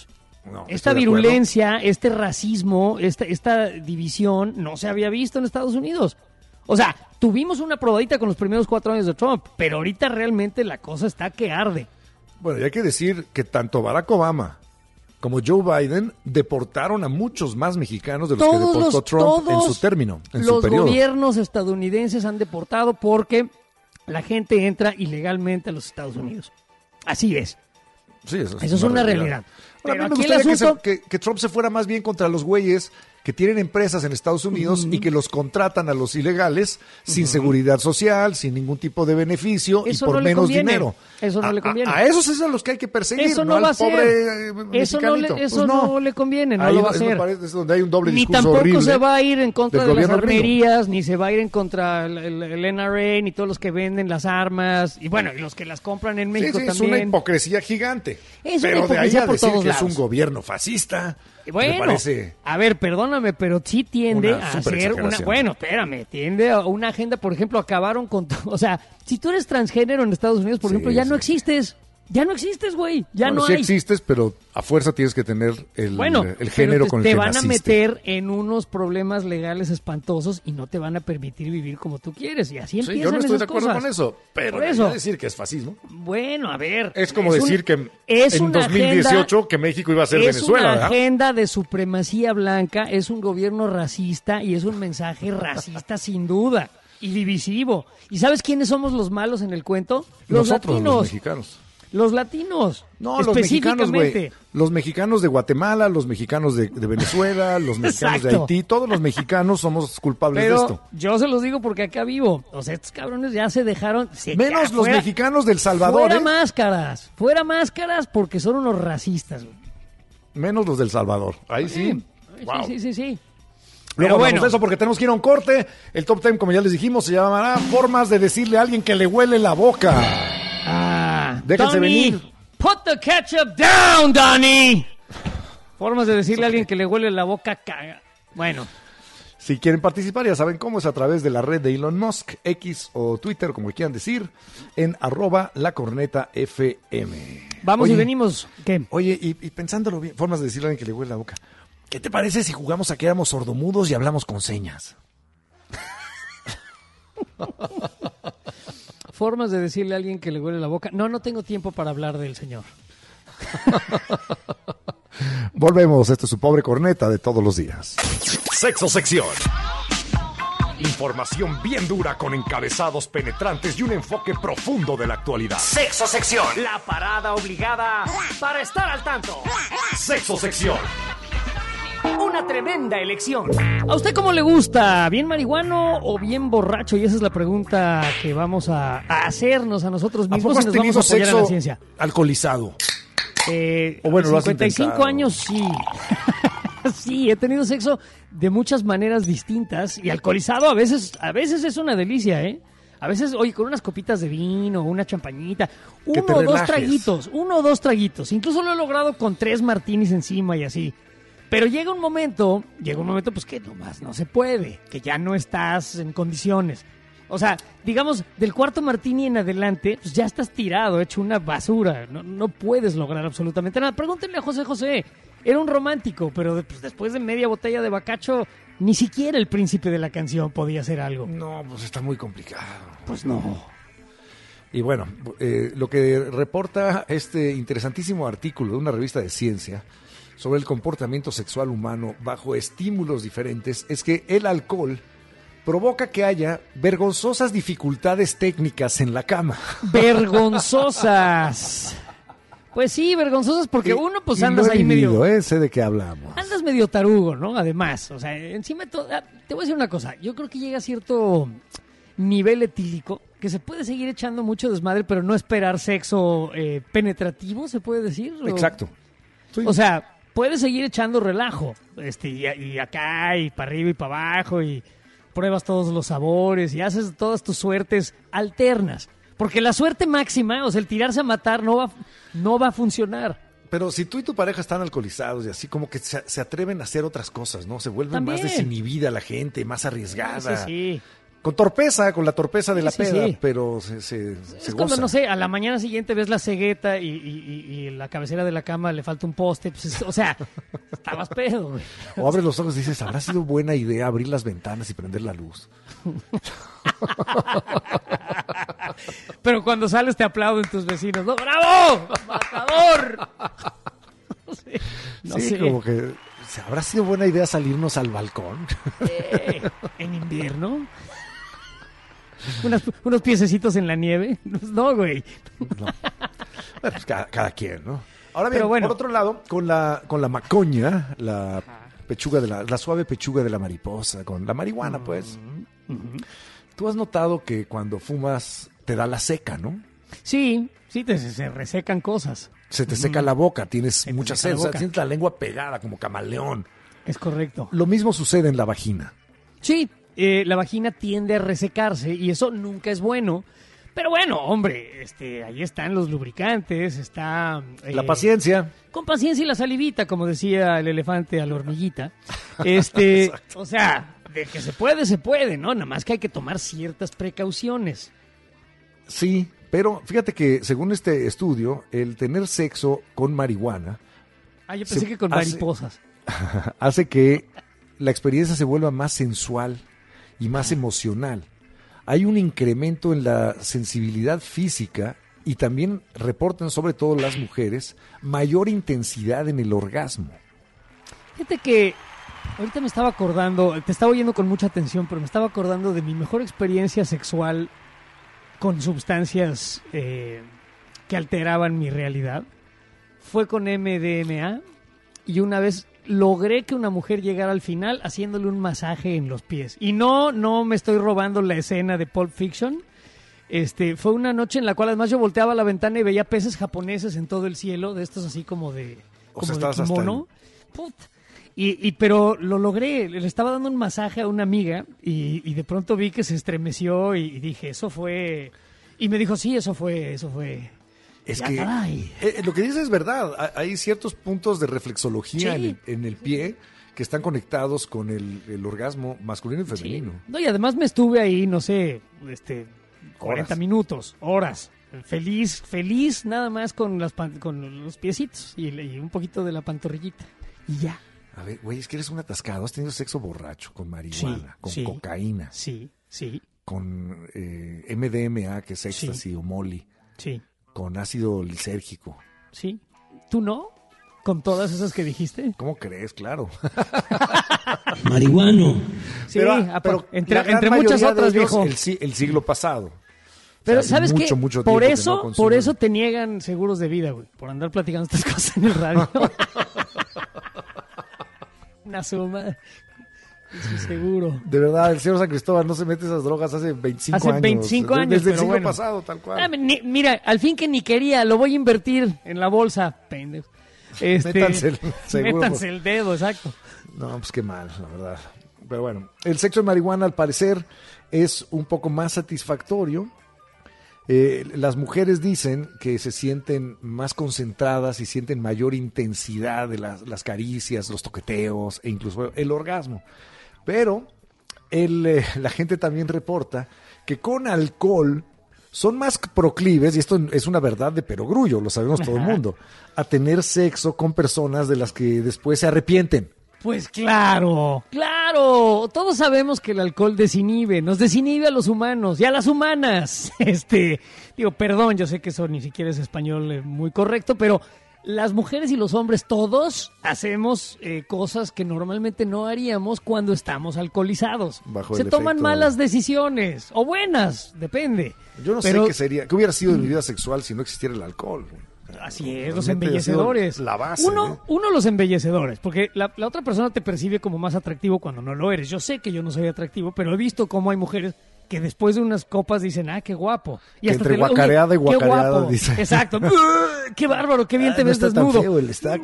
No, esta estoy de acuerdo. virulencia, este racismo, esta división no se había visto en Estados Unidos. O sea, tuvimos una probadita con los primeros 4 años de Trump, pero ahorita realmente la cosa está que arde. Bueno, y hay que decir que tanto Barack Obama como Joe Biden deportaron a muchos más mexicanos de los que deportó Trump en su término, en su los periodo. gobiernos estadounidenses han deportado porque la gente entra ilegalmente a los Estados Unidos. Así es. Sí, eso es una realidad. Ahora, Pero a mí me aquí el gustaría asunto... que Trump se fuera más bien contra los güeyes que tienen empresas en Estados Unidos y que los contratan a los ilegales sin seguridad social, sin ningún tipo de beneficio Eso y por no le menos conviene. dinero. Eso no le conviene. A esos es a los que hay que perseguir, Eso no al va a ser. pobre Eso no le, mexicanito. eso Pues no le conviene, no Ahí lo va a es hacer. es donde hay un doble Ni discurso tampoco horrible se va a ir en contra del de las gobierno gringo. armerías, ni se va a ir en contra el NRA, ni todos los que venden las armas, y bueno, y los que las compran en México Sí, es también. una hipocresía gigante. Es una pero de ahí hipocresía a por decir todos que es lados. un gobierno fascista, Bueno, me parece... a ver, perdóname, pero sí tiende Una a súper ser una... exageración. Bueno, espérame, tiende a una agenda, por ejemplo, acabaron con... O sea, si tú eres transgénero en Estados Unidos, por Sí, ejemplo, ya sí. no existes. Ya no existes, güey. Ya Bueno, no sí hay. existes, pero a fuerza tienes que tener el género pero con el te que van naciste. a meter en unos problemas legales espantosos y no te van a permitir vivir como tú quieres. Y así Sí, empiezan yo no estoy esas de acuerdo cosas. con eso, pero Por eso eso. decir que es fascismo. Bueno, a ver. Es como decir que es en una 2018 que México iba a ser es Venezuela, una ¿verdad? agenda de supremacía blanca, es un gobierno racista y es un mensaje racista sin duda y divisivo. ¿Y sabes quiénes somos los malos en el cuento? Los Nosotros, latinos. los mexicanos. Los latinos. No, los mexicanos, güey. específicamente. Los mexicanos de Guatemala, los mexicanos de Venezuela, los mexicanos de Exacto. Haití, todos los mexicanos somos culpables de Pero esto. yo se los digo porque acá vivo. O sea, estos cabrones ya se dejaron... Menos los mexicanos del Salvador, Fuera ¿eh? máscaras. Fuera máscaras porque son unos racistas. Güey. Menos los del Salvador. Ahí sí. Wow. Sí. Luego Pero hablamos bueno. de eso porque tenemos que ir a un corte. El top 10, como ya les dijimos, se llamará Formas de decirle a alguien que le huele la boca. Déjense Donnie, venir. Put the ketchup down, Donnie. Formas de decirle a alguien que le huele la boca caga. Bueno. Si quieren participar, ya saben cómo es a través de la red de Elon Musk, X o Twitter, como quieran decir, en @lacornetafm. Vamos Oye, y venimos. ¿Qué? Oye, y pensándolo bien, formas de decirle a alguien que le huele la boca. ¿Qué te parece si jugamos a que éramos sordomudos y hablamos con señas? Formas de decirle a alguien que le huele la boca. No tengo tiempo para hablar del señor. Volvemos, esto es su pobre corneta de todos los días. Sexo sección. Información bien dura con encabezados penetrantes y un enfoque profundo de la actualidad. Sexo sección. La parada obligada para estar al tanto. Sexo sección. Una tremenda elección. ¿A usted cómo le gusta? ¿Bien marihuano o bien borracho? Y esa es la pregunta que vamos a hacernos a nosotros ¿A mismos poco y has nos vamos a tenido apoyar en la sexo ciencia. alcoholizado? O bueno, lo has 55 intentado. años sí. Sí, he tenido sexo de muchas maneras distintas y alcoholizado a veces es una delicia, ¿eh? A veces, oye, con unas copitas de vino, una champañita, Que te uno o relajes. dos traguitos. Incluso lo he logrado con 3 martinis encima y así. Pero llega un momento pues que nomás no se puede, que ya no estás en condiciones. O sea, digamos, del cuarto martini en adelante, pues ya estás tirado, hecho una basura. No puedes lograr absolutamente nada. Pregúntenle a José José. Era un romántico, pero pues, después de media botella de bacacho, ni siquiera el príncipe de la canción podía hacer algo. No, pues está muy complicado. Pues no. Y bueno, lo que reporta este interesantísimo artículo de una revista de ciencia sobre el comportamiento sexual humano bajo estímulos diferentes es que el alcohol provoca que haya vergonzosas dificultades técnicas en la cama. Vergonzosas. Pues sí, vergonzosas porque uno pues Y andas lo he ahí vivido, medio... sé de qué hablamos. Andas medio tarugo, ¿no? Además, o sea, encima de todo... Te voy a decir una cosa. Yo creo que llega a cierto nivel etílico que se puede seguir echando mucho desmadre, pero no esperar sexo penetrativo, ¿se puede decir? Exacto. Sí. O sea, puedes seguir echando relajo. Y acá, y para arriba y para abajo, y pruebas todos los sabores, y haces todas tus suertes alternas. Porque la suerte máxima, o sea, el tirarse a matar no va a funcionar. Pero si tú y tu pareja están alcoholizados y así como que se atreven a hacer otras cosas, ¿no? Se vuelve También. más desinhibida la gente, más arriesgada. Sí. Con torpeza, con la torpeza de la Sí, peda, sí. pero se Es cuando, goza. no sé, a la mañana siguiente ves la cegueta y la cabecera de la cama le falta un poste. Pues, o sea, estabas pedo, güey. O abres los ojos y dices, ¿habrá sido buena idea abrir las ventanas y prender la luz? Pero cuando sales te aplauden tus vecinos. ¡No, bravo! ¡Matador! No sí, sé. como que, ¿habrá sido buena idea salirnos al balcón? En invierno. Unos piececitos en la nieve. No, güey. No. Bueno, pues cada quien, ¿no? Ahora bien, Pero bueno. por otro lado, con la macoña, la pechuga de la suave pechuga de la mariposa, con la marihuana, pues. Tú has notado que cuando fumas te da la seca, ¿no? Sí, se resecan cosas. Se te seca la boca, tienes mucha seca la sed, o sea, boca. tienes la lengua pegada como camaleón. Es correcto. Lo mismo sucede en la vagina. Sí, la vagina tiende a resecarse y eso nunca es bueno. Pero bueno, hombre, ahí están los lubricantes, está... La paciencia. Con paciencia y la salivita, como decía el elefante a la hormiguita. O sea, de que se puede, ¿no? Nada más que hay que tomar ciertas precauciones. Sí, pero fíjate que según este estudio, el tener sexo con marihuana Ah, yo pensé Se que con hace- mariposas. hace que la experiencia se vuelva más sensual y más emocional. Hay un incremento en la sensibilidad física y también reportan, sobre todo las mujeres, mayor intensidad en el orgasmo. Fíjate que ahorita me estaba acordando, te estaba oyendo con mucha atención, pero me estaba acordando de mi mejor experiencia sexual con sustancias que alteraban mi realidad. Fue con MDMA y una vez logré que una mujer llegara al final haciéndole un masaje en los pies. Y no me estoy robando la escena de Pulp Fiction. Fue una noche en la cual además yo volteaba a la ventana y veía peces japoneses en todo el cielo, de estos así como de, O como sea, de estabas hasta kimono. Puta. Pero lo logré, le estaba dando un masaje a una amiga y de pronto vi que se estremeció y dije, eso fue... Y me dijo, sí, eso fue... Es Ya, que caray. lo que dices es verdad. Hay ciertos puntos de reflexología Sí. en el pie que están conectados con el orgasmo masculino y femenino. No, y además me estuve ahí, no sé, 40 Horas. minutos, horas. Feliz nada más con los piecitos y un poquito de la pantorrillita. Y ya. A ver, güey, es que eres un atascado. Has tenido sexo borracho con marihuana, con sí. cocaína, Sí. con MDMA, que es éxtasis o molly, con ácido lisérgico. Sí. ¿Tú no? ¿Con todas esas que dijiste? ¿Cómo crees? Claro. Marihuano. Sí, pero entre la gran muchas mayoría de otras, ellos, viejo. el siglo pasado. Pero O sea, ¿sabes qué? mucho Por tiempo que eso, no consumen. por eso te niegan seguros de vida, güey. Por andar platicando estas cosas en el radio. Una suma. Es seguro. De verdad, el señor San Cristóbal no se mete esas drogas hace 25 años. Hace 25 años, Desde el pero siglo bueno. pasado, tal cual. Mira, al fin que ni quería, lo voy a invertir en la bolsa. Pendejo. Métanse el seguro, Métanse el dedo, exacto. No, pues qué mal, la verdad. Pero bueno, el sexo en marihuana al parecer es un poco más satisfactorio. Las mujeres dicen que se sienten más concentradas y sienten mayor intensidad de las caricias, los toqueteos e incluso el orgasmo. Pero la gente también reporta que con alcohol son más proclives, y esto es una verdad de perogrullo, lo sabemos todo el mundo, a tener sexo con personas de las que después se arrepienten. Pues claro. Todos sabemos que el alcohol desinhibe, nos desinhibe a los humanos y a las humanas. Perdón, yo sé que eso ni siquiera es español muy correcto, pero las mujeres y los hombres todos hacemos cosas que normalmente no haríamos cuando estamos alcoholizados. Bajo Se el toman efecto. malas decisiones o buenas, depende. Yo no Pero- sé qué hubiera sido de mi vida sexual si no existiera el alcohol. Así es, los Realmente ha sido embellecedores. la base, Uno, los embellecedores, porque la otra persona te percibe como más atractivo cuando no lo eres. Yo sé que yo no soy atractivo, pero he visto cómo hay mujeres que después de unas copas dicen, qué guapo. Que entre te la- guacareada y qué guacareada guapo. dice. Exacto. Qué bárbaro, qué bien te No ves está tan desnudo. feo el stack.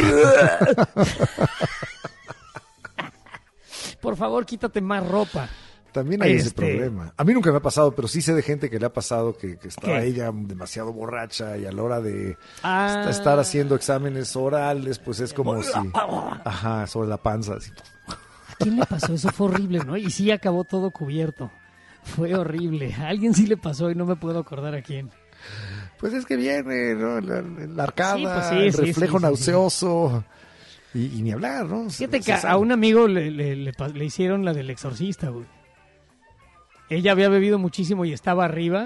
Por favor, quítate más ropa. También hay ese problema. A mí nunca me ha pasado, pero sí sé de gente que le ha pasado que estaba ¿Qué? ella demasiado borracha y a la hora de Ah. estar haciendo exámenes orales, pues es como si... Ajá, sobre la panza. Así. ¿A quién le pasó? Eso fue horrible, ¿no? Y sí acabó todo cubierto. Fue horrible. A alguien sí le pasó y no me puedo acordar a quién. Pues es que viene, ¿no? La arcada, Sí, pues sí, el sí, reflejo sí, nauseoso. Y ni hablar, ¿no? Fíjate que a un amigo le hicieron la del exorcista, güey. Ella había bebido muchísimo y estaba arriba.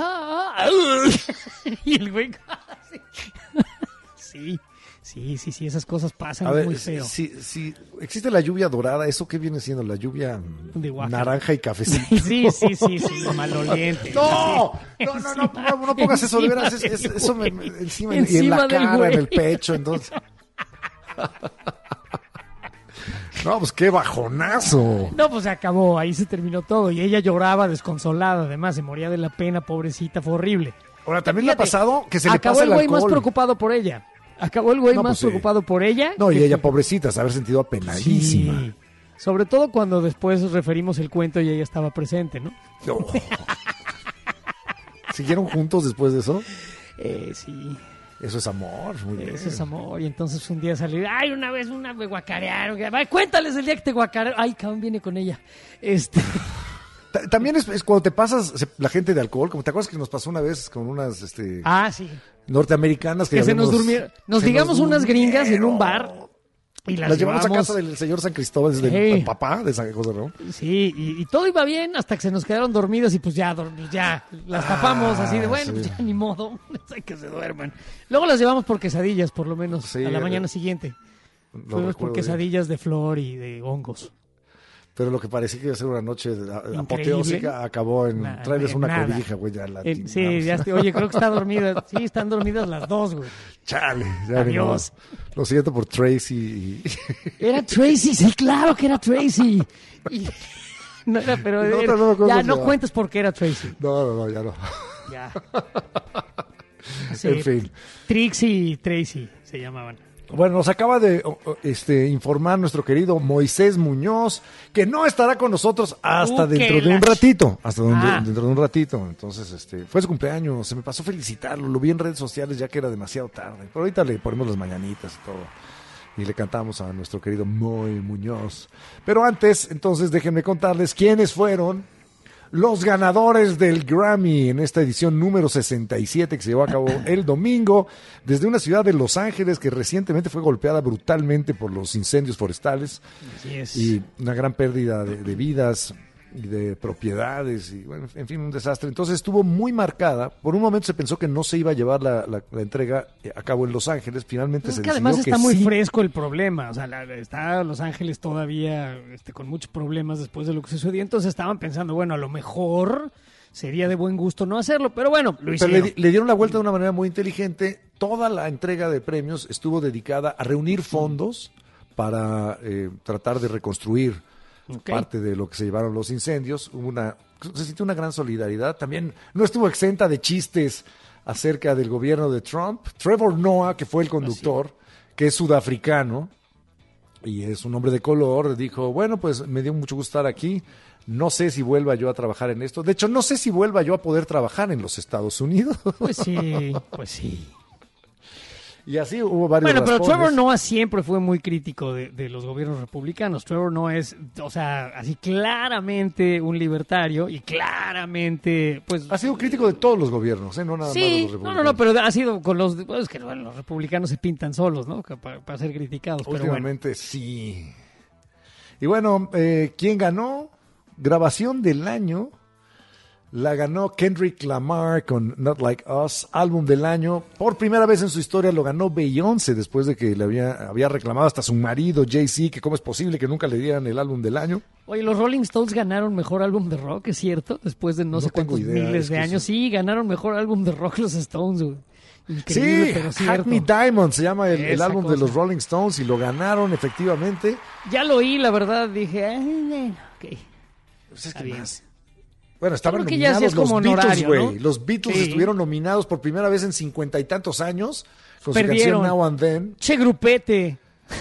Y el güey... Sí, esas cosas pasan. A ver, muy feo. si existe la lluvia dorada, ¿eso qué viene siendo? La lluvia De Oaxaca. naranja y cafecito. Sí, maloliente. No pongas eso, de veras, eso me encima y en Encima la del cara, güey. en el pecho, entonces. No, pues qué bajonazo. No, pues se acabó, ahí se terminó todo. Y ella lloraba desconsolada, además, se moría de la pena, pobrecita, fue horrible. Ahora, también le ha pasado que se le acabó pasa el el güey más alcohol. preocupado por ella. Acabó el güey No, más pues sí. preocupado por ella. No, y que- ella, pobrecita, se haber sentido apenadísima. Sí. Sobre todo cuando después referimos el cuento y ella estaba presente, ¿no? No. ¿Siguieron juntos después de eso? Sí. Eso es amor, muy bien. Eso es amor. Y entonces un día salió, ay, una vez me guacarearon. Ay, cuéntales el día que te guacarearon. Ay, cabrón, viene con ella. También es cuando te pasas la gente de alcohol, como te acuerdas que nos pasó una vez con unas Ah, sí. norteamericanas Que se nos durmieron. Nos digamos unas gringas en un bar y las llevamos a casa del señor San Cristóbal, Sí. del papá de San José, ¿no? Sí, y todo iba bien hasta que se nos quedaron dormidas y pues ya las tapamos así de, bueno, sí. pues ya ni modo, hay que se duerman. Luego las llevamos por quesadillas, por lo menos, Sí, a la mañana siguiente. Lo Fuimos por recuerdo bien. quesadillas de flor y de hongos. Pero lo que parecía que iba a ser una noche Increíble. apoteósica acabó en traerles una nada. cobija, güey, ya la Sí, tiramos. ya oye, creo que está dormida. Sí, están dormidas las dos, güey. Chale, ya Adiós. ni modo. Lo siento por Tracy. Era Tracy, sí, claro que era Tracy. Y- no era, pero No, era- no me acuerdo ya cómo se no llama. cuentes por qué era Tracy. No, ya no. Ya. Sí, En fin. Trixie y Tracy se llamaban. Bueno, nos acaba de informar nuestro querido Moisés Muñoz que no estará con nosotros hasta Que dentro de la un ratito. Ah. Dentro de un ratito. Entonces, fue su cumpleaños. Se me pasó felicitarlo. Lo vi en redes sociales ya que era demasiado tarde. Pero ahorita le ponemos las mañanitas y todo. Y le cantamos a nuestro querido Moy Muñoz. Pero antes, entonces, déjenme contarles quiénes fueron los ganadores del Grammy en esta edición número 67 que se llevó a cabo el domingo desde una ciudad de Los Ángeles que recientemente fue golpeada brutalmente por los incendios forestales Así es. y una gran pérdida de vidas y de propiedades y bueno, en fin, un desastre. Entonces estuvo muy marcada. Por un momento se pensó que no se iba a llevar la entrega a cabo en Los Ángeles. Finalmente Es se que decidió además que está muy sí. fresco el problema. O sea, está Los Ángeles todavía con muchos problemas después de lo que sucedió. Entonces estaban pensando, bueno, a lo mejor sería de buen gusto no hacerlo. Pero bueno, lo Pero hicieron. le dieron la vuelta de una manera muy inteligente. Toda la entrega de premios estuvo dedicada a reunir fondos para tratar de reconstruir Ok. parte de lo que se llevaron los incendios. Se sintió una gran solidaridad. También no estuvo exenta de chistes acerca del gobierno de Trump. Trevor Noah, que fue el conductor, que es sudafricano y es un hombre de color, dijo, bueno, pues me dio mucho gusto estar aquí. No sé si vuelva yo a trabajar en esto. De hecho, no sé si vuelva yo a poder trabajar en los Estados Unidos. Pues sí, pues sí. Y así hubo varios Bueno, pero raspones. Trevor Noah siempre fue muy crítico de los gobiernos republicanos. Trevor Noah es, o sea, así claramente un libertario y claramente, pues... Ha sido crítico de todos los gobiernos, no nada más de Sí, los no, republicanos. pero ha sido con los... Pues es que bueno, los republicanos se pintan solos, ¿no? Para ser criticados, pero bueno. Últimamente sí. Y bueno, ¿quién ganó? Grabación del año. La ganó Kendrick Lamar con Not Like Us, álbum del año. Por primera vez en su historia lo ganó Beyoncé después de que le había reclamado hasta su marido Jay-Z que cómo es posible que nunca le dieran el álbum del año. Oye, los Rolling Stones ganaron mejor álbum de rock, ¿es cierto? Después de no sé tengo cuántos idea, miles es de que años. eso- Sí, ganaron mejor álbum de rock los Stones, güey. Increíble, Sí, pero Hack cierto. Me Diamond se llama el Esa álbum de cosa. los Rolling Stones y lo ganaron efectivamente. Ya lo oí, la verdad, dije, ok. Pues es Está que bien. más. Bueno, estaban creo que ya sí nominados es los como Beatles, honorario, güey. ¿no? Los Beatles Sí. estuvieron nominados por primera vez en 50 y tantos años con Perdieron. su canción Now and Then. Che, grupete.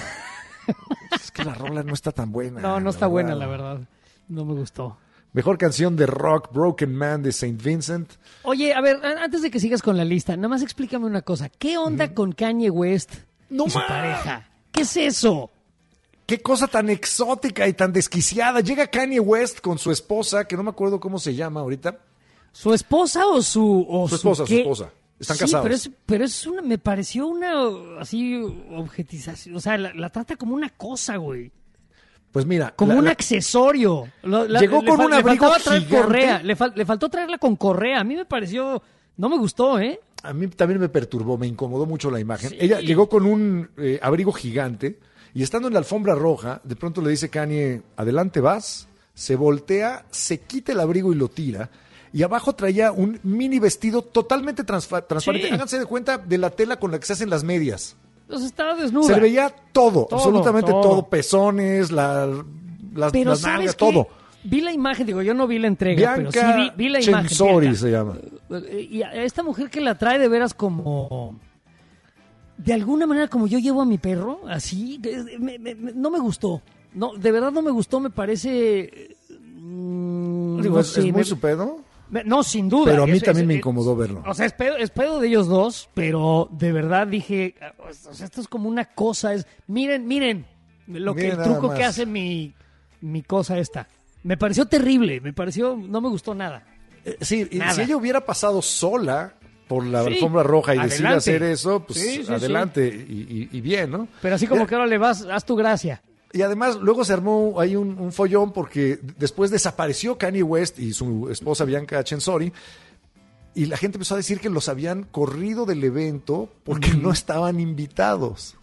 Es que la rola no está tan buena. No está buena, la verdad. No me gustó. Mejor canción de rock, Broken Man de St. Vincent. Oye, a ver, antes de que sigas con la lista, nada más explícame una cosa. ¿Qué onda con Kanye West No y su más. pareja? ¿Qué es eso? qué cosa tan exótica y tan desquiciada. Llega Kanye West con su esposa, que no me acuerdo cómo se llama ahorita. ¿Su esposa o su Su qué? esposa. Están Sí, casados. pero es una, me pareció una así objetización, o sea, la trata como una cosa, güey. Pues mira, Como un accesorio. Llegó con un abrigo le faltaba traer gigante. correa, le faltó traerla con correa. A mí me pareció, no me gustó, ¿eh? A mí también me perturbó, me incomodó mucho la imagen. Sí. Ella llegó con un abrigo gigante y estando en la alfombra roja, de pronto le dice Kanye, adelante vas, se voltea, se quita el abrigo y lo tira. Y abajo traía un mini vestido totalmente transparente. Sí. Háganse de cuenta de la tela con la que se hacen las medias. Entonces estaba desnuda. Se le veía todo, Todo, absolutamente todo. todo. Pezones, Pero las ¿sabes nalgas, qué? todo. Vi la imagen, digo, yo no vi la entrega, pero sí Bianca vi la imagen. Censori Bianca. se llama. Y a esta mujer que la trae de veras como... De alguna manera como yo llevo a mi perro, así, no me gustó. No, de verdad no me gustó, me parece... Digo, no es sé, muy su pedo. No, sin duda. Pero a mí también me incomodó verlo. O sea, es pedo de ellos dos, pero de verdad dije, o sea, esto es como una cosa, miren Miren el nada truco más. que hace mi cosa esta. Me pareció terrible, no me gustó nada. Sí, y Nada. si ella hubiera pasado sola por la Sí, alfombra roja y decide adelante. hacer eso, pues Sí, sí, adelante y bien, ¿no? Pero así como que ahora le vas, haz tu gracia. Y además luego se armó ahí un follón porque después desapareció Kanye West y su esposa Bianca Censori y la gente empezó a decir que los habían corrido del evento porque no estaban invitados.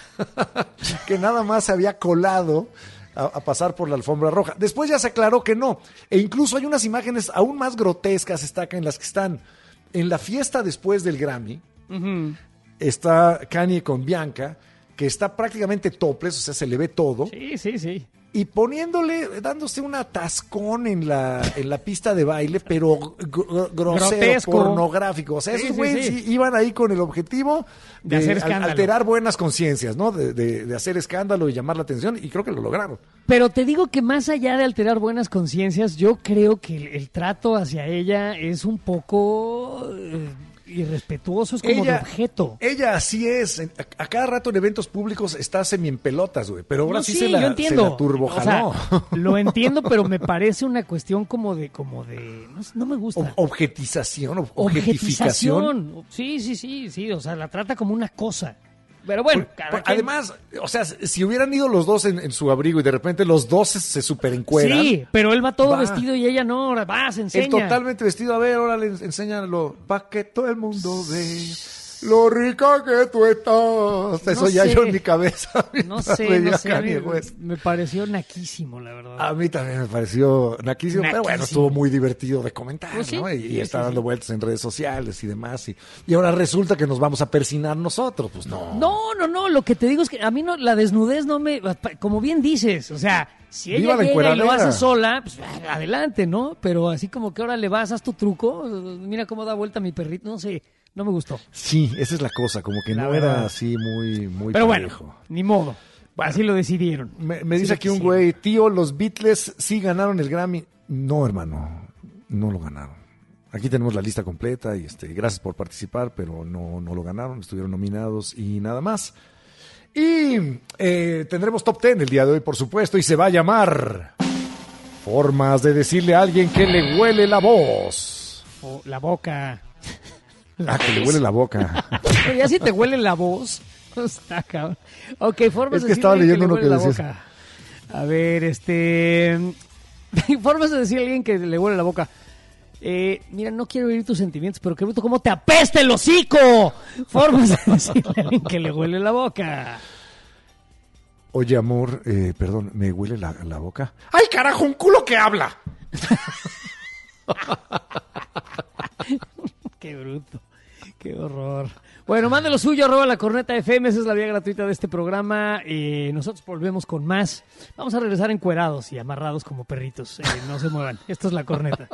Que nada más se había colado a pasar por la alfombra roja. Después ya se aclaró que no. E incluso hay unas imágenes aún más grotescas en las que están en la fiesta después del Grammy. Está Kanye con Bianca, que está prácticamente topless, o sea, se le ve todo. Sí. Y dándose un atascón en la pista de baile, pero grosero, Grotesco. pornográfico. O sea, Sí, esos sí, güeyes sí. sí iban ahí con el objetivo De hacer escándalo. alterar buenas conciencias, ¿no? De hacer escándalo y llamar la atención, y creo que lo lograron. Pero te digo que más allá de alterar buenas conciencias, yo creo que el trato hacia ella es un poco irrespetuoso, es como de objeto. Ella así es. A cada rato en eventos públicos está semi en pelotas, güey. Pero ahora No, sí, sí, se yo la entiendo. turbojaló. O sea, lo entiendo, pero me parece una cuestión como de no me gusta. Objetización, objetificación. Sí, o sea, la trata como una cosa. Pero bueno, cada quien- Además, o sea, si hubieran ido los dos en su abrigo y de repente los dos se superencueran. Sí, pero él va todo Va. vestido y ella no, ahora va, se enseña. Él totalmente vestido. A ver, órale, enséñalo. Pa' que todo el mundo vea lo rica que tú estás. Eso No ya sé. yo en mi cabeza. No mientras sé, veía no a sé, a mí Kanye West. me pareció naquísimo, la verdad. A mí también me pareció naquísimo, pero bueno, Naquísimo. estuvo muy divertido de comentar, Pues sí, ¿no? Y sí, está sí, dando sí. vueltas en redes sociales y demás. Y ahora resulta que nos vamos a persinar nosotros. Pues no. No, lo que te digo es que a mí no, la desnudez no me, como bien dices, o sea, si Viva ella la llega y lo encueradera. hace sola, pues adelante, ¿no? Pero así como que ahora le vas, haz tu truco, mira cómo da vuelta mi perrito, no sé, no me gustó. Sí, esa es la cosa, como que La no verdad. era así muy Pero parejo. bueno, ni modo, así lo decidieron. Me Así dice lo aquí un quisieron. güey, tío, los Beatles sí ganaron el Grammy. No, hermano, no lo ganaron. Aquí tenemos la lista completa y gracias por participar, pero no lo ganaron, estuvieron nominados y nada más. Y tendremos Top 10 el día de hoy, por supuesto, y se va a llamar Formas de decirle a alguien que le huele la voz. O la boca. Que le huele la boca. Oye, ya si te huele la voz, está cabrón. Ok, formas Es de que estaba decirle leyendo le uno huele que la decías. boca. A ver, formas de decirle a alguien que le huele la boca. Mira, no quiero herir tus sentimientos, pero qué bruto, ¿cómo te apesta el hocico? Formas de decirle a alguien que le huele la boca. Oye, amor, perdón, ¿me huele la boca? ¡Ay, carajo, un culo que habla! Qué bruto, qué horror. Bueno, mande lo suyo, @lacorneta.fm, esa es la vía gratuita de este programa. Nosotros volvemos con más. Vamos a regresar encuerados y amarrados como perritos. No se muevan, esto es La Corneta.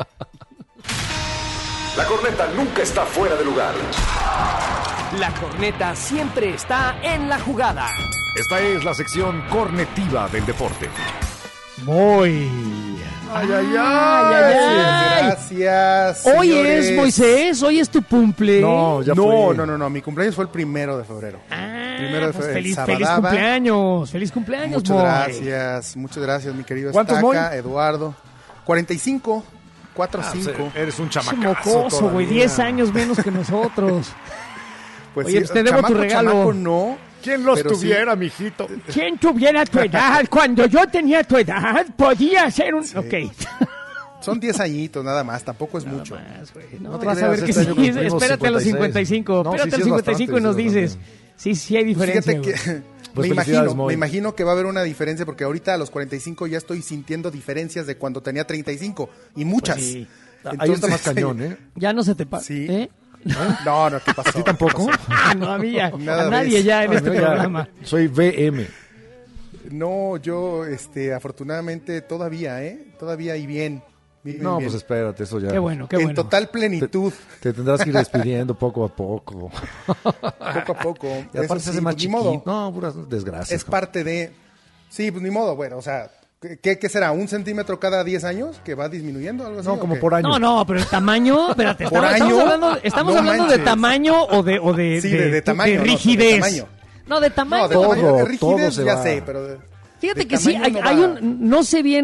La corneta nunca está fuera de lugar. La corneta siempre está en la jugada. Esta es la sección cornetiva del deporte. Muy. ¡Ay! Gracias. Hoy señores. es, Moisés, hoy es tu cumple. No, ya No, fue. no, mi cumpleaños fue el 1 de febrero. Ah, primero de pues febrero. feliz cumpleaños. Feliz cumpleaños, Muchas gracias, mi querido ¿Cuántos, Estaca, Eduardo? 45, 4-5. Eres un Es chamacazo mocoso, güey, todavía. 10 años menos que nosotros. Pues Oye, pues te debo tu regalo. Chamaco no. ¿Quién los pero tuviera, mijito? ¿Quién tuviera tu edad? Cuando yo tenía tu edad, podía ser un... Ok. Son 10 añitos nada más, tampoco es mucho. No, te vas a creas, ver que este sí. año cumplimos Espérate a los 56. 55. No, Espérate sí, a los sí es 55 y nos bastante, sí es dices. Sí hay diferencia. Fíjate que güey. Pues me felicidades, Moy. imagino que va a haber una diferencia porque ahorita a los 45 ya estoy sintiendo diferencias de cuando tenía 35 y muchas. Pues sí. Ahí está más cañón, ¿eh? Ya no se te pasa. Sí. ¿Eh? No, ¿qué pasó? ¿A ti tampoco? No, a mí ya. Nada A nadie ves. ya en Ah, este no, ya. programa. Soy VM. No, yo, afortunadamente todavía, Todavía y bien. Bien, No, bien. pues espérate, eso ya. Qué bueno, qué en bueno. total plenitud, Te tendrás que ir despidiendo poco a poco. poco a poco. Y aparte Eso se hace sí, más pues, ni modo. chiquito. No, puras desgracias. Es parte de... Sí, pues ni modo, bueno, o sea, ¿qué será? ¿1 centímetro cada 10 años que va disminuyendo? ¿Algo así, No, o como qué? por año. No, pero el tamaño, espérate, ¿Por estamos año? estamos No hablando de manches. tamaño o de, Sí, de tamaño, no, de rigidez. tamaño. No, de tamaño. No, de Todo, tamaño, de todo rigidez se ya va. sé, pero... Fíjate de que sí, tamaño hay no va. no sé bien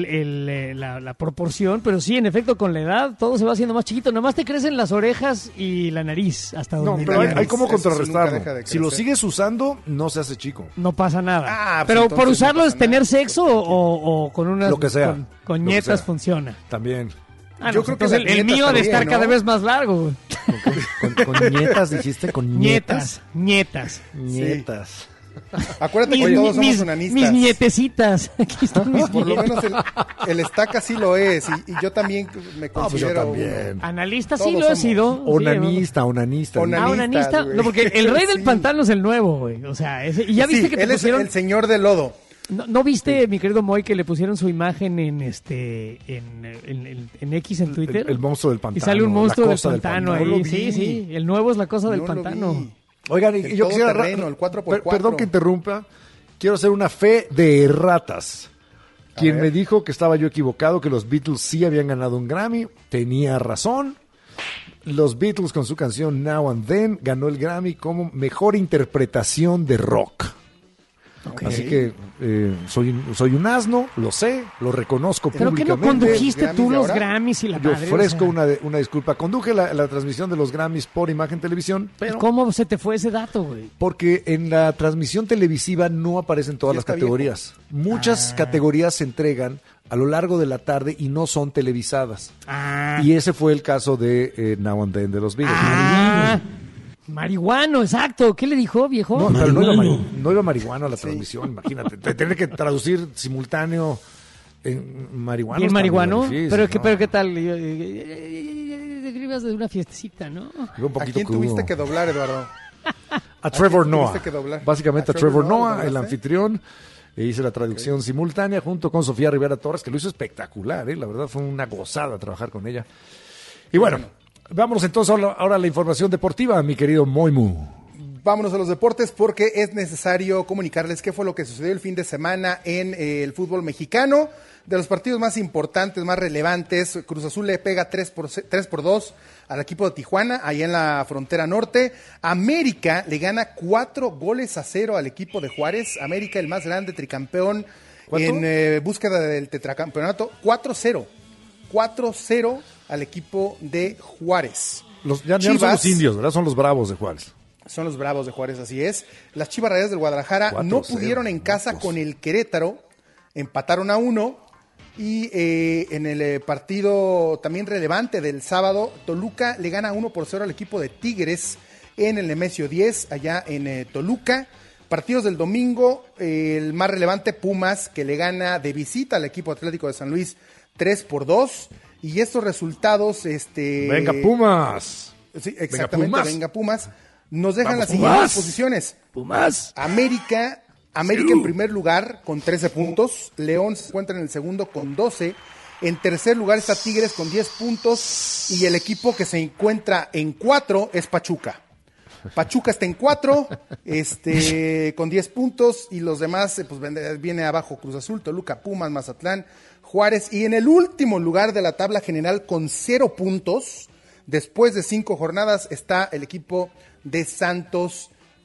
la proporción, pero sí, en efecto, con la edad todo se va haciendo más chiquito. Nomás te crecen las orejas y la nariz hasta No, donde pero llegas. hay como Eso sí nunca contrarrestarlo. deja de Si lo crecer. sigues usando, no se hace chico. No pasa nada. Ah, pues pero entonces por no usarlo pasa es tener nada. sexo o con unas Lo que sea, con lo que nietas sea. funciona. También. Ah, Yo no, creo que entonces las el nietas mío ha de también, estar ¿no? cada vez más largo. güey. Con nietas, dijiste, con nietas. Nietas. Nietas. Acuérdate que todos somos unanistas. mis nietecitas. Aquí están mis Por lo nietas. menos el Estaca sí lo es y yo también me Ah, pues yo considero también. uno. Analista sí Todos lo he somos. sido. Sí, Onanista. Onanistas, onanista. güey. No, porque el rey del Sí. pantano es el nuevo, güey. O sea, y ya viste Sí, que te él es pusieron. el señor del lodo. ¿No viste, mi querido Moy, que le pusieron su imagen en en X, en Twitter? El monstruo del pantano. Y sale un la monstruo del cosa pantano No lo ahí. vi. Sí, sí. El nuevo es la cosa del No lo pantano. vi. Oigan, y El yo quisiera... todoterreno, el 4x4. Perdón que interrumpa. Quiero hacer una fe de erratas. Quien ver. me dijo que estaba yo equivocado, que los Beatles sí habían ganado un Grammy, tenía razón. Los Beatles con su canción Now and Then ganó el Grammy como mejor interpretación de rock. Así que soy un asno, lo sé, lo reconozco Pero que no públicamente. condujiste Grammys tú de los ahora. Grammys y la Yo madre. ofrezco o sea, una disculpa. Conduje la transmisión de los Grammys por Imagen Televisión, pero ¿cómo se te fue ese dato, güey? porque en la transmisión televisiva no aparecen todas Ya las está categorías. Muchas categorías se entregan a lo largo de la tarde y no son televisadas. Y ese fue el caso de Now and Then de los Beatles. Marihuano, exacto. ¿Qué le dijo, viejo? No, pero no iba marihuana a la transmisión, imagínate. Tener que traducir simultáneo en marihuana. Bien está marihuano. medio difícil, pero, ¿no? pero ¿qué tal? Ibas de una fiestecita, ¿no? Iba un ¿A poquito quién crudo. tuviste que doblar, Eduardo? A Trevor quién Noah. tuviste que doblar? Básicamente ¿A a Trevor Trevor Noah Noah, el doblaste? anfitrión. E hice la traducción simultánea junto con Sofía Rivera Torres, que lo hizo espectacular, ¿eh? La verdad fue una gozada trabajar con ella. Y bueno, vámonos entonces ahora a la información deportiva, mi querido Moimu. Vámonos a los deportes porque es necesario comunicarles qué fue lo que sucedió el fin de semana en el fútbol mexicano. De los partidos más importantes, más relevantes, Cruz Azul le pega 3-2 al equipo de Tijuana, allá en la frontera norte. América le gana 4-0 al equipo de Juárez. América, el más grande tricampeón en búsqueda del tetracampeonato. 4-0 al equipo de Juárez. Ya no son los indios, ¿verdad? Son los bravos de Juárez. Son los Bravos de Juárez, así es. Las Chivas Rayadas del Guadalajara 4-0, no pudieron en casa con el Querétaro, empataron a 1. Y en el partido también relevante del sábado, Toluca le gana 1-0 al equipo de Tigres en el Nemesio 10, allá en Toluca. Partidos del domingo, el más relevante, Pumas, que le gana de visita al equipo Atlético de San Luis 3-2. Y estos resultados... ¡Venga, Pumas! Sí, exactamente, venga Pumas. Nos dejan Vamos, las siguientes Pumas. posiciones. ¡Pumas! América en primer lugar con 13 puntos. León se encuentra en el segundo con 12. En tercer lugar está Tigres con 10 puntos. Y el equipo que se encuentra en 4 es Pachuca. Pachuca está en 4 con 10 puntos. Y los demás, pues viene abajo Cruz Azul, Toluca, Pumas, Mazatlán, Juárez. Y en el último lugar de la tabla general con 0 puntos, después de 5 jornadas, está el equipo de Santos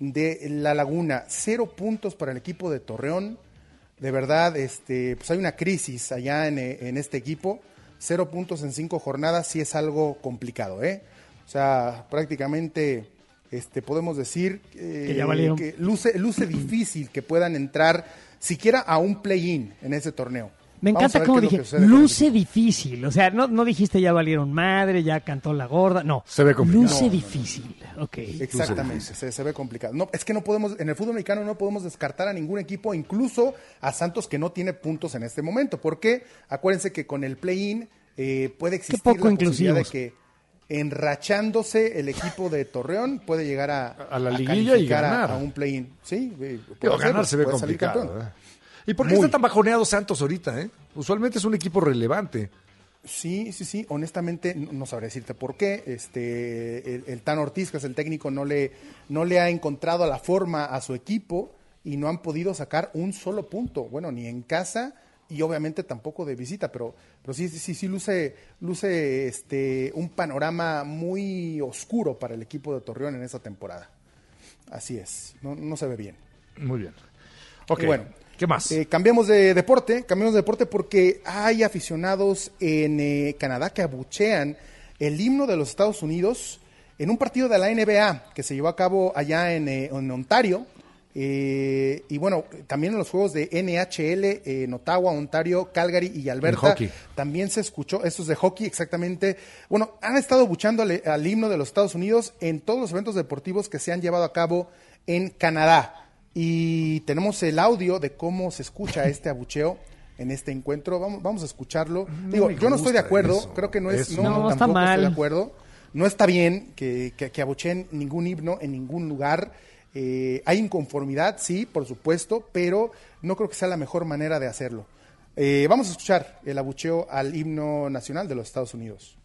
de La Laguna, 0 puntos para el equipo de Torreón. De verdad, pues hay una crisis allá en este equipo. 0 puntos en 5 jornadas sí es algo complicado, ¿eh? O sea, prácticamente podemos decir que ya valieron. Que luce difícil que puedan entrar siquiera a un play-in en ese torneo. Me encanta como dije, luce difícil. O sea, no dijiste ya valieron madre, ya cantó la gorda. No, se ve complicado. Luce difícil. Okay. Exactamente, se ve complicado. No, es que no podemos, en el fútbol mexicano no podemos descartar a ningún equipo, incluso a Santos, que no tiene puntos en este momento. Porque acuérdense que con el play-in puede existir la posibilidad de que enrachándose el equipo de Torreón puede llegar a la liguilla y ganar a un play-in. Sí, pero ganar se ve complicado. ¿Y por qué está tan bajoneado Santos ahorita? Usualmente es un equipo relevante. Sí. Honestamente, no sabré decirte por qué. El Tan Ortiz, que es el técnico, no le ha encontrado la forma a su equipo y no han podido sacar un solo punto. Bueno, ni en casa y obviamente tampoco de visita, pero sí luce un panorama muy oscuro para el equipo de Torreón en esta temporada. Así es, no se ve bien. Muy bien. Ok, bueno, ¿qué más? Cambiamos de deporte porque hay aficionados en Canadá que abuchean el himno de los Estados Unidos en un partido de la NBA que se llevó a cabo allá en Ontario. Y bueno, también en los juegos de NHL en Ottawa, Ontario, Calgary y Alberta también se escuchó, esto es de hockey exactamente. Bueno, han estado abucheando al himno de los Estados Unidos en todos los eventos deportivos que se han llevado a cabo en Canadá. Y tenemos el audio de cómo se escucha este abucheo en este encuentro. Vamos a escuclarlo. Digo, yo no estoy de acuerdo, creo que tampoco está mal. Estoy de acuerdo. No está bien que abucheen ningún himno en ningún lugar. Hay inconformidad, sí, por supuesto, pero no creo que sea la mejor manera de hacerlo. Vamos a escuchar el abucheo al himno nacional de los Estados Unidos.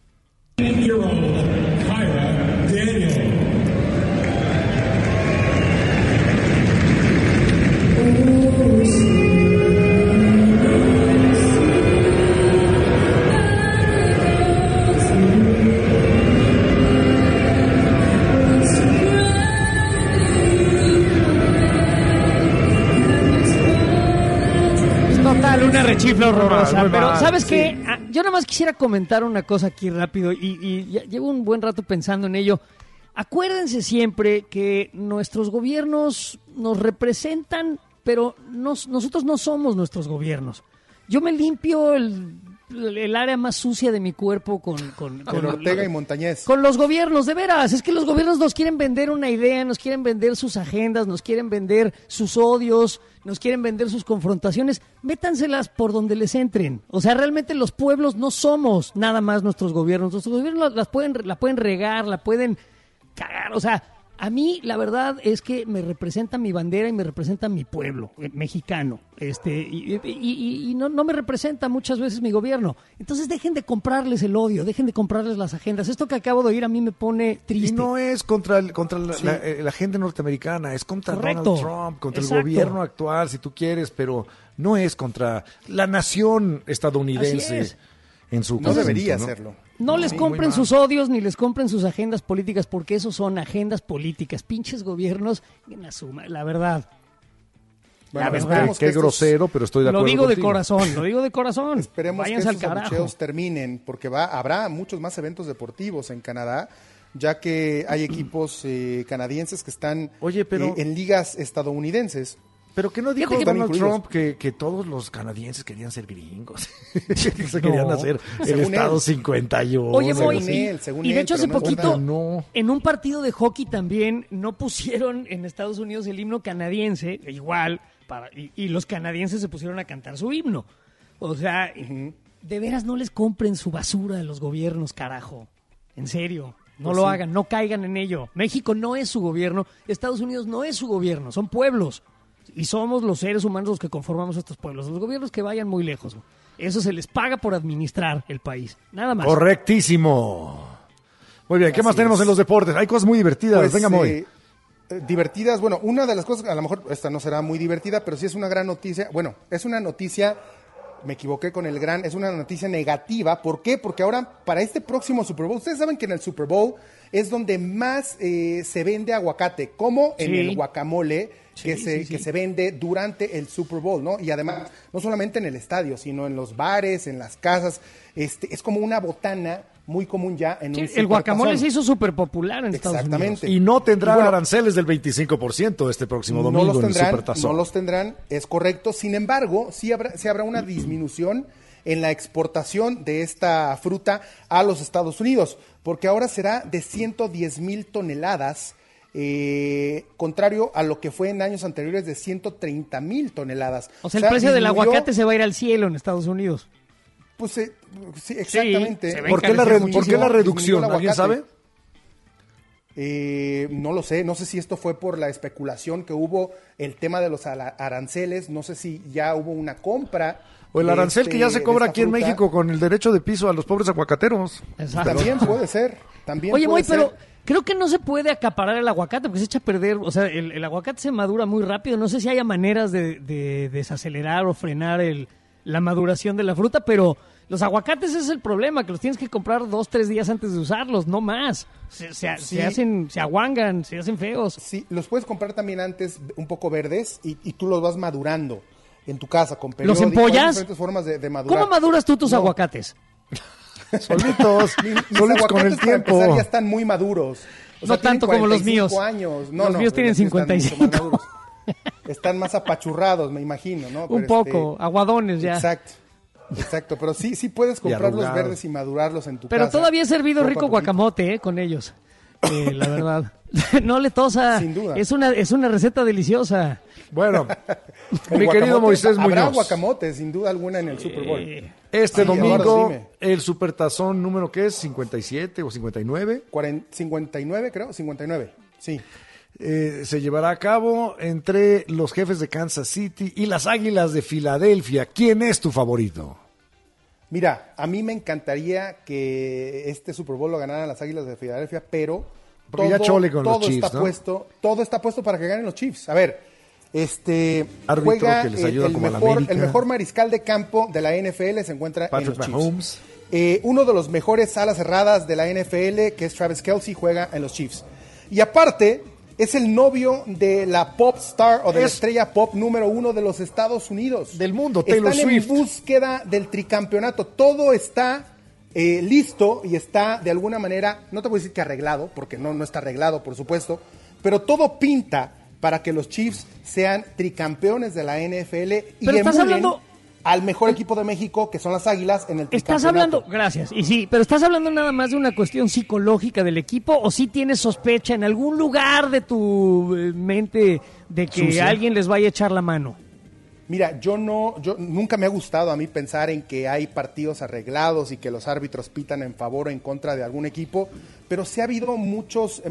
Una rechifla horrorosa, pero ¿sabes qué? Yo nada más quisiera comentar una cosa aquí rápido y ya llevo un buen rato pensando en ello. Acuérdense siempre que nuestros gobiernos nos representan, pero nosotros no somos nuestros gobiernos. Yo me limpio el área más sucia de mi cuerpo con Ortega y Montañez. Con los gobiernos, de veras. Es que los gobiernos nos quieren vender una idea, nos quieren vender sus agendas, nos quieren vender sus odios, nos quieren vender sus confrontaciones. Métanselas por donde les entren. O sea, realmente los pueblos no somos nada más nuestros gobiernos. Nuestros gobiernos la pueden regar, la pueden cagar. O sea, a mí la verdad es que me representa mi bandera y me representa mi pueblo mexicano. Y no me representa muchas veces mi gobierno. Entonces dejen de comprarles el odio, dejen de comprarles las agendas. Esto que acabo de oír a mí me pone triste. Y no es contra la gente norteamericana, es contra Correcto. Donald Trump, contra el gobierno actual, si tú quieres, pero no es contra la nación estadounidense en su conjunto. No debería hacerlo. No les compren sus odios ni les compren sus agendas políticas, porque esos son agendas políticas. Pinches gobiernos, la verdad. Bueno, qué grosero, pero estoy de acuerdo. Lo digo de corazón. Esperemos Váyanse que estos abucheos terminen, porque habrá muchos más eventos deportivos en Canadá, ya que hay equipos canadienses que están en ligas estadounidenses. Pero que no dijo Donald Trump que todos los canadienses querían ser gringos. Se querían hacer el Estado 51. Oye, y de hecho hace poquito, en un partido de hockey también no pusieron en Estados Unidos el himno canadiense, igual, y los canadienses se pusieron a cantar su himno. O sea, de veras no les compren su basura de los gobiernos, carajo. En serio. No lo hagan, no caigan en ello. México no es su gobierno, Estados Unidos no es su gobierno, son pueblos. Y somos los seres humanos los que conformamos estos pueblos. Los gobiernos que vayan muy lejos. Eso se les paga por administrar el país. Nada más. Correctísimo. Muy bien, ¿qué más tenemos en los deportes? Hay cosas muy divertidas. Pues, venga, muy. Divertidas. Bueno, una de las cosas, a lo mejor esta no será muy divertida, pero sí es una gran noticia. Bueno, es una noticia Me equivoqué con el gran, es una noticia negativa. ¿Por qué? Porque ahora, para este próximo Super Bowl, ustedes saben que en el Super Bowl es donde más se vende aguacate, como en el guacamole que se vende durante el Super Bowl, ¿no? Y además, no solamente en el estadio, sino en los bares, en las casas. Es como una botana muy común ya en un el guacamole se hizo súper popular en Estados Unidos. Exactamente. Y no tendrán aranceles del 25% este próximo domingo en el Supertazón. No los tendrán, es correcto. Sin embargo, sí habrá una disminución en la exportación de esta fruta a los Estados Unidos, porque ahora será de 110,000 toneladas, contrario a lo que fue en años anteriores de 130,000 toneladas. O sea, el precio del aguacate se va a ir al cielo en Estados Unidos. Pues sí, exactamente. Sí, ¿Por qué la reducción? ¿Alguien sabe? No lo sé, no sé si esto fue por la especulación que hubo, el tema de los aranceles, no sé si ya hubo una compra. O el arancel que ya se cobra aquí en México con el derecho de piso a los pobres aguacateros. Exacto. También puede ser. Oye, pero creo que no se puede acaparar el aguacate porque se echa a perder. O sea, el aguacate se madura muy rápido. No sé si haya maneras de desacelerar o frenar la maduración de la fruta, pero los aguacates es el problema, que los tienes que comprar 2-3 días antes de usarlos, no más. Se aguangan, se hacen feos. Sí, los puedes comprar también antes un poco verdes y tú los vas madurando en tu casa con periódico. ¿Los empollas? Hay diferentes formas de madurar. ¿Cómo maduras tú tus aguacates? Solitos con el tiempo. Para empezar, ya están muy maduros. O sea, no tanto como los míos. Años. Los míos tienen 55. Están más apachurrados, me imagino, ¿no? Un poco, aguadones ya. Exacto, pero sí puedes comprarlos verdes y madurarlos en tu casa. Pero todavía he servido rico guacamote con ellos, la verdad. No le tosa. Sin duda. Es una receta deliciosa. Bueno, mi querido Moisés Muñoz. Habrá guacamote, sin duda alguna, en el Super Bowl. Este domingo, el Supertazón número, ¿qué es? 57 o 59. 59, creo, 59, sí. Se llevará a cabo entre los Jefes de Kansas City y las Águilas de Filadelfia. ¿Quién es tu favorito? Mira, a mí me encantaría que este Super Bowl lo ganaran las Águilas de Filadelfia, pero todo está puesto para que ganen los Chiefs. A ver, juega que les ayuda el mejor mariscal de campo de la NFL se encuentra Patrick en los Mahomes. Chiefs. Uno de los mejores alas cerradas de la NFL, que es Travis Kelce, juega en los Chiefs. Y aparte, es el novio de la pop star o de la estrella pop número 1 de los Estados Unidos. Del mundo, Taylor Swift. Están en búsqueda del tricampeonato. Todo está listo y está de alguna manera, no te voy a decir que arreglado, porque no está arreglado, por supuesto, pero todo pinta para que los Chiefs sean tricampeones de la NFL y emulen al mejor equipo de México, que son las Águilas, en el tricampeonato. Estás hablando, gracias, y sí, pero estás hablando nada más de una cuestión psicológica del equipo, o sí tienes sospecha en algún lugar de tu mente de que alguien les vaya a echar la mano. Mira, yo nunca me ha gustado a mí pensar en que hay partidos arreglados y que los árbitros pitan en favor o en contra de algún equipo, pero sí ha habido muchas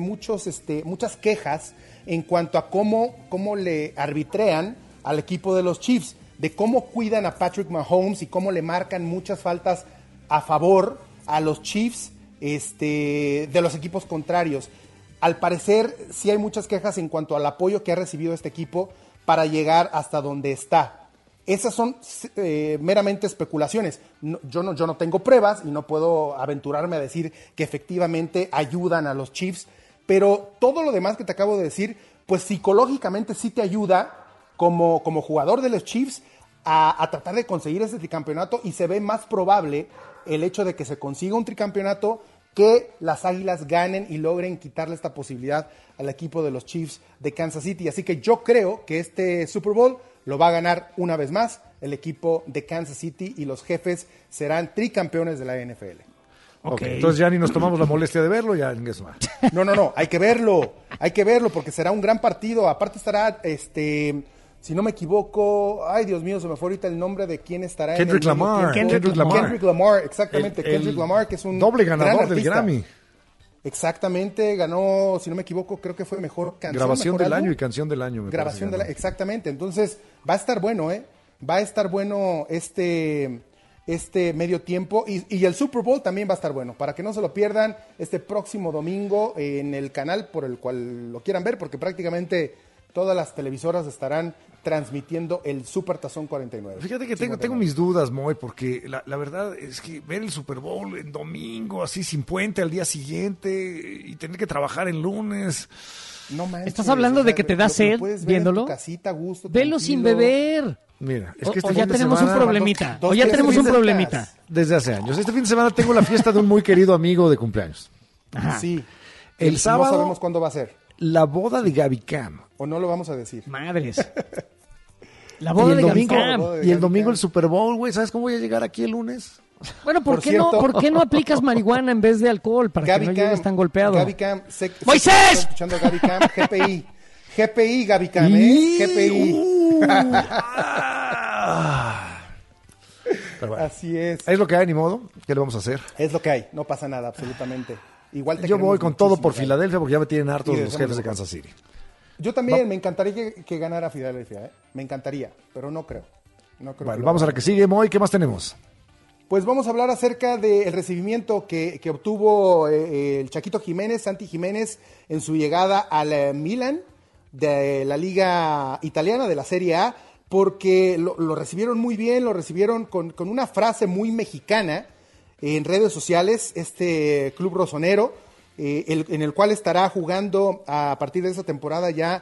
quejas en cuanto a cómo le arbitrean al equipo de los Chiefs, de cómo cuidan a Patrick Mahomes y cómo le marcan muchas faltas a favor a los Chiefs de los equipos contrarios. Al parecer, sí hay muchas quejas en cuanto al apoyo que ha recibido este equipo para llegar hasta donde está. Esas son meramente especulaciones. Yo no tengo pruebas y no puedo aventurarme a decir que efectivamente ayudan a los Chiefs, pero todo lo demás que te acabo de decir, pues psicológicamente sí te ayuda como jugador de los Chiefs a tratar de conseguir ese tricampeonato, y se ve más probable el hecho de que se consiga un tricampeonato que las Águilas ganen y logren quitarle esta posibilidad al equipo de los Chiefs de Kansas City. Así que yo creo que este Super Bowl lo va a ganar una vez más el equipo de Kansas City y los Jefes serán tricampeones de la NFL. Okay. Entonces ya ni nos tomamos la molestia de verlo, ya en eso. No, hay que verlo porque será un gran partido. Aparte estará, si no me equivoco, ay Dios mío, se me fue ahorita el nombre de quién estará Kendrick en el Lamar. Kendrick Lamar, exactamente. Kendrick Lamar, que es un doble ganador gran del artista. Grammy. Exactamente, ganó, si no me equivoco, creo que fue mejor canción. Grabación mejor del álbum. año y canción del año. Exactamente. Entonces, va a estar bueno, Va a estar bueno este medio tiempo y el Super Bowl también va a estar bueno, para que no se lo pierdan este próximo domingo en el canal por el cual lo quieran ver, porque prácticamente todas las televisoras estarán transmitiendo el Supertazón 49. Fíjate que tengo mis dudas, Moy, porque la verdad es que ver el Super Bowl en domingo, así sin puente al día siguiente y tener que trabajar el lunes. No manches. ¿Estás hablando de que te da sed viéndolo? Casita, gusto, velo sin beber. Mira, es que o ya tenemos un problemita. O ya tenemos un problemita. Desde hace años. Este fin de semana tengo la fiesta de un muy querido amigo de cumpleaños. Ajá. Sí. El sábado. No sabemos cuándo va a ser. La boda de Gaby Cam. O no lo vamos a decir. Madres. La boda de Gaby Cam. Y el domingo el Super Bowl, güey. ¿Sabes cómo voy a llegar aquí el lunes? Bueno, ¿por qué no aplicas marihuana en vez de alcohol para Gaby que no Cam, llegues tan golpeado? Gaby Cam, ¡Moisés! Escuchando a Gaby Cam, GPI, Gaby Cam, GPI. Pero bueno, así es. Es lo que hay, ni modo. ¿Qué le vamos a hacer? Es lo que hay, no pasa nada, absolutamente. Igual yo voy con todo por Gaby. Filadelfia porque ya me tienen hartos los jefes de Kansas City. Yo también, me encantaría que ganara Filadelfia, ¿eh? Me encantaría, pero no creo. Bueno, vamos a la que sigue, Moy. ¿Qué más tenemos? Pues vamos a hablar acerca del recibimiento que obtuvo el Chaquito Jiménez, Santi Jiménez, en su llegada al Milan de la Liga Italiana, de la Serie A, porque lo recibieron muy bien, lo recibieron con una frase muy mexicana en redes sociales, este club rosonero, en el cual estará jugando a partir de esta temporada ya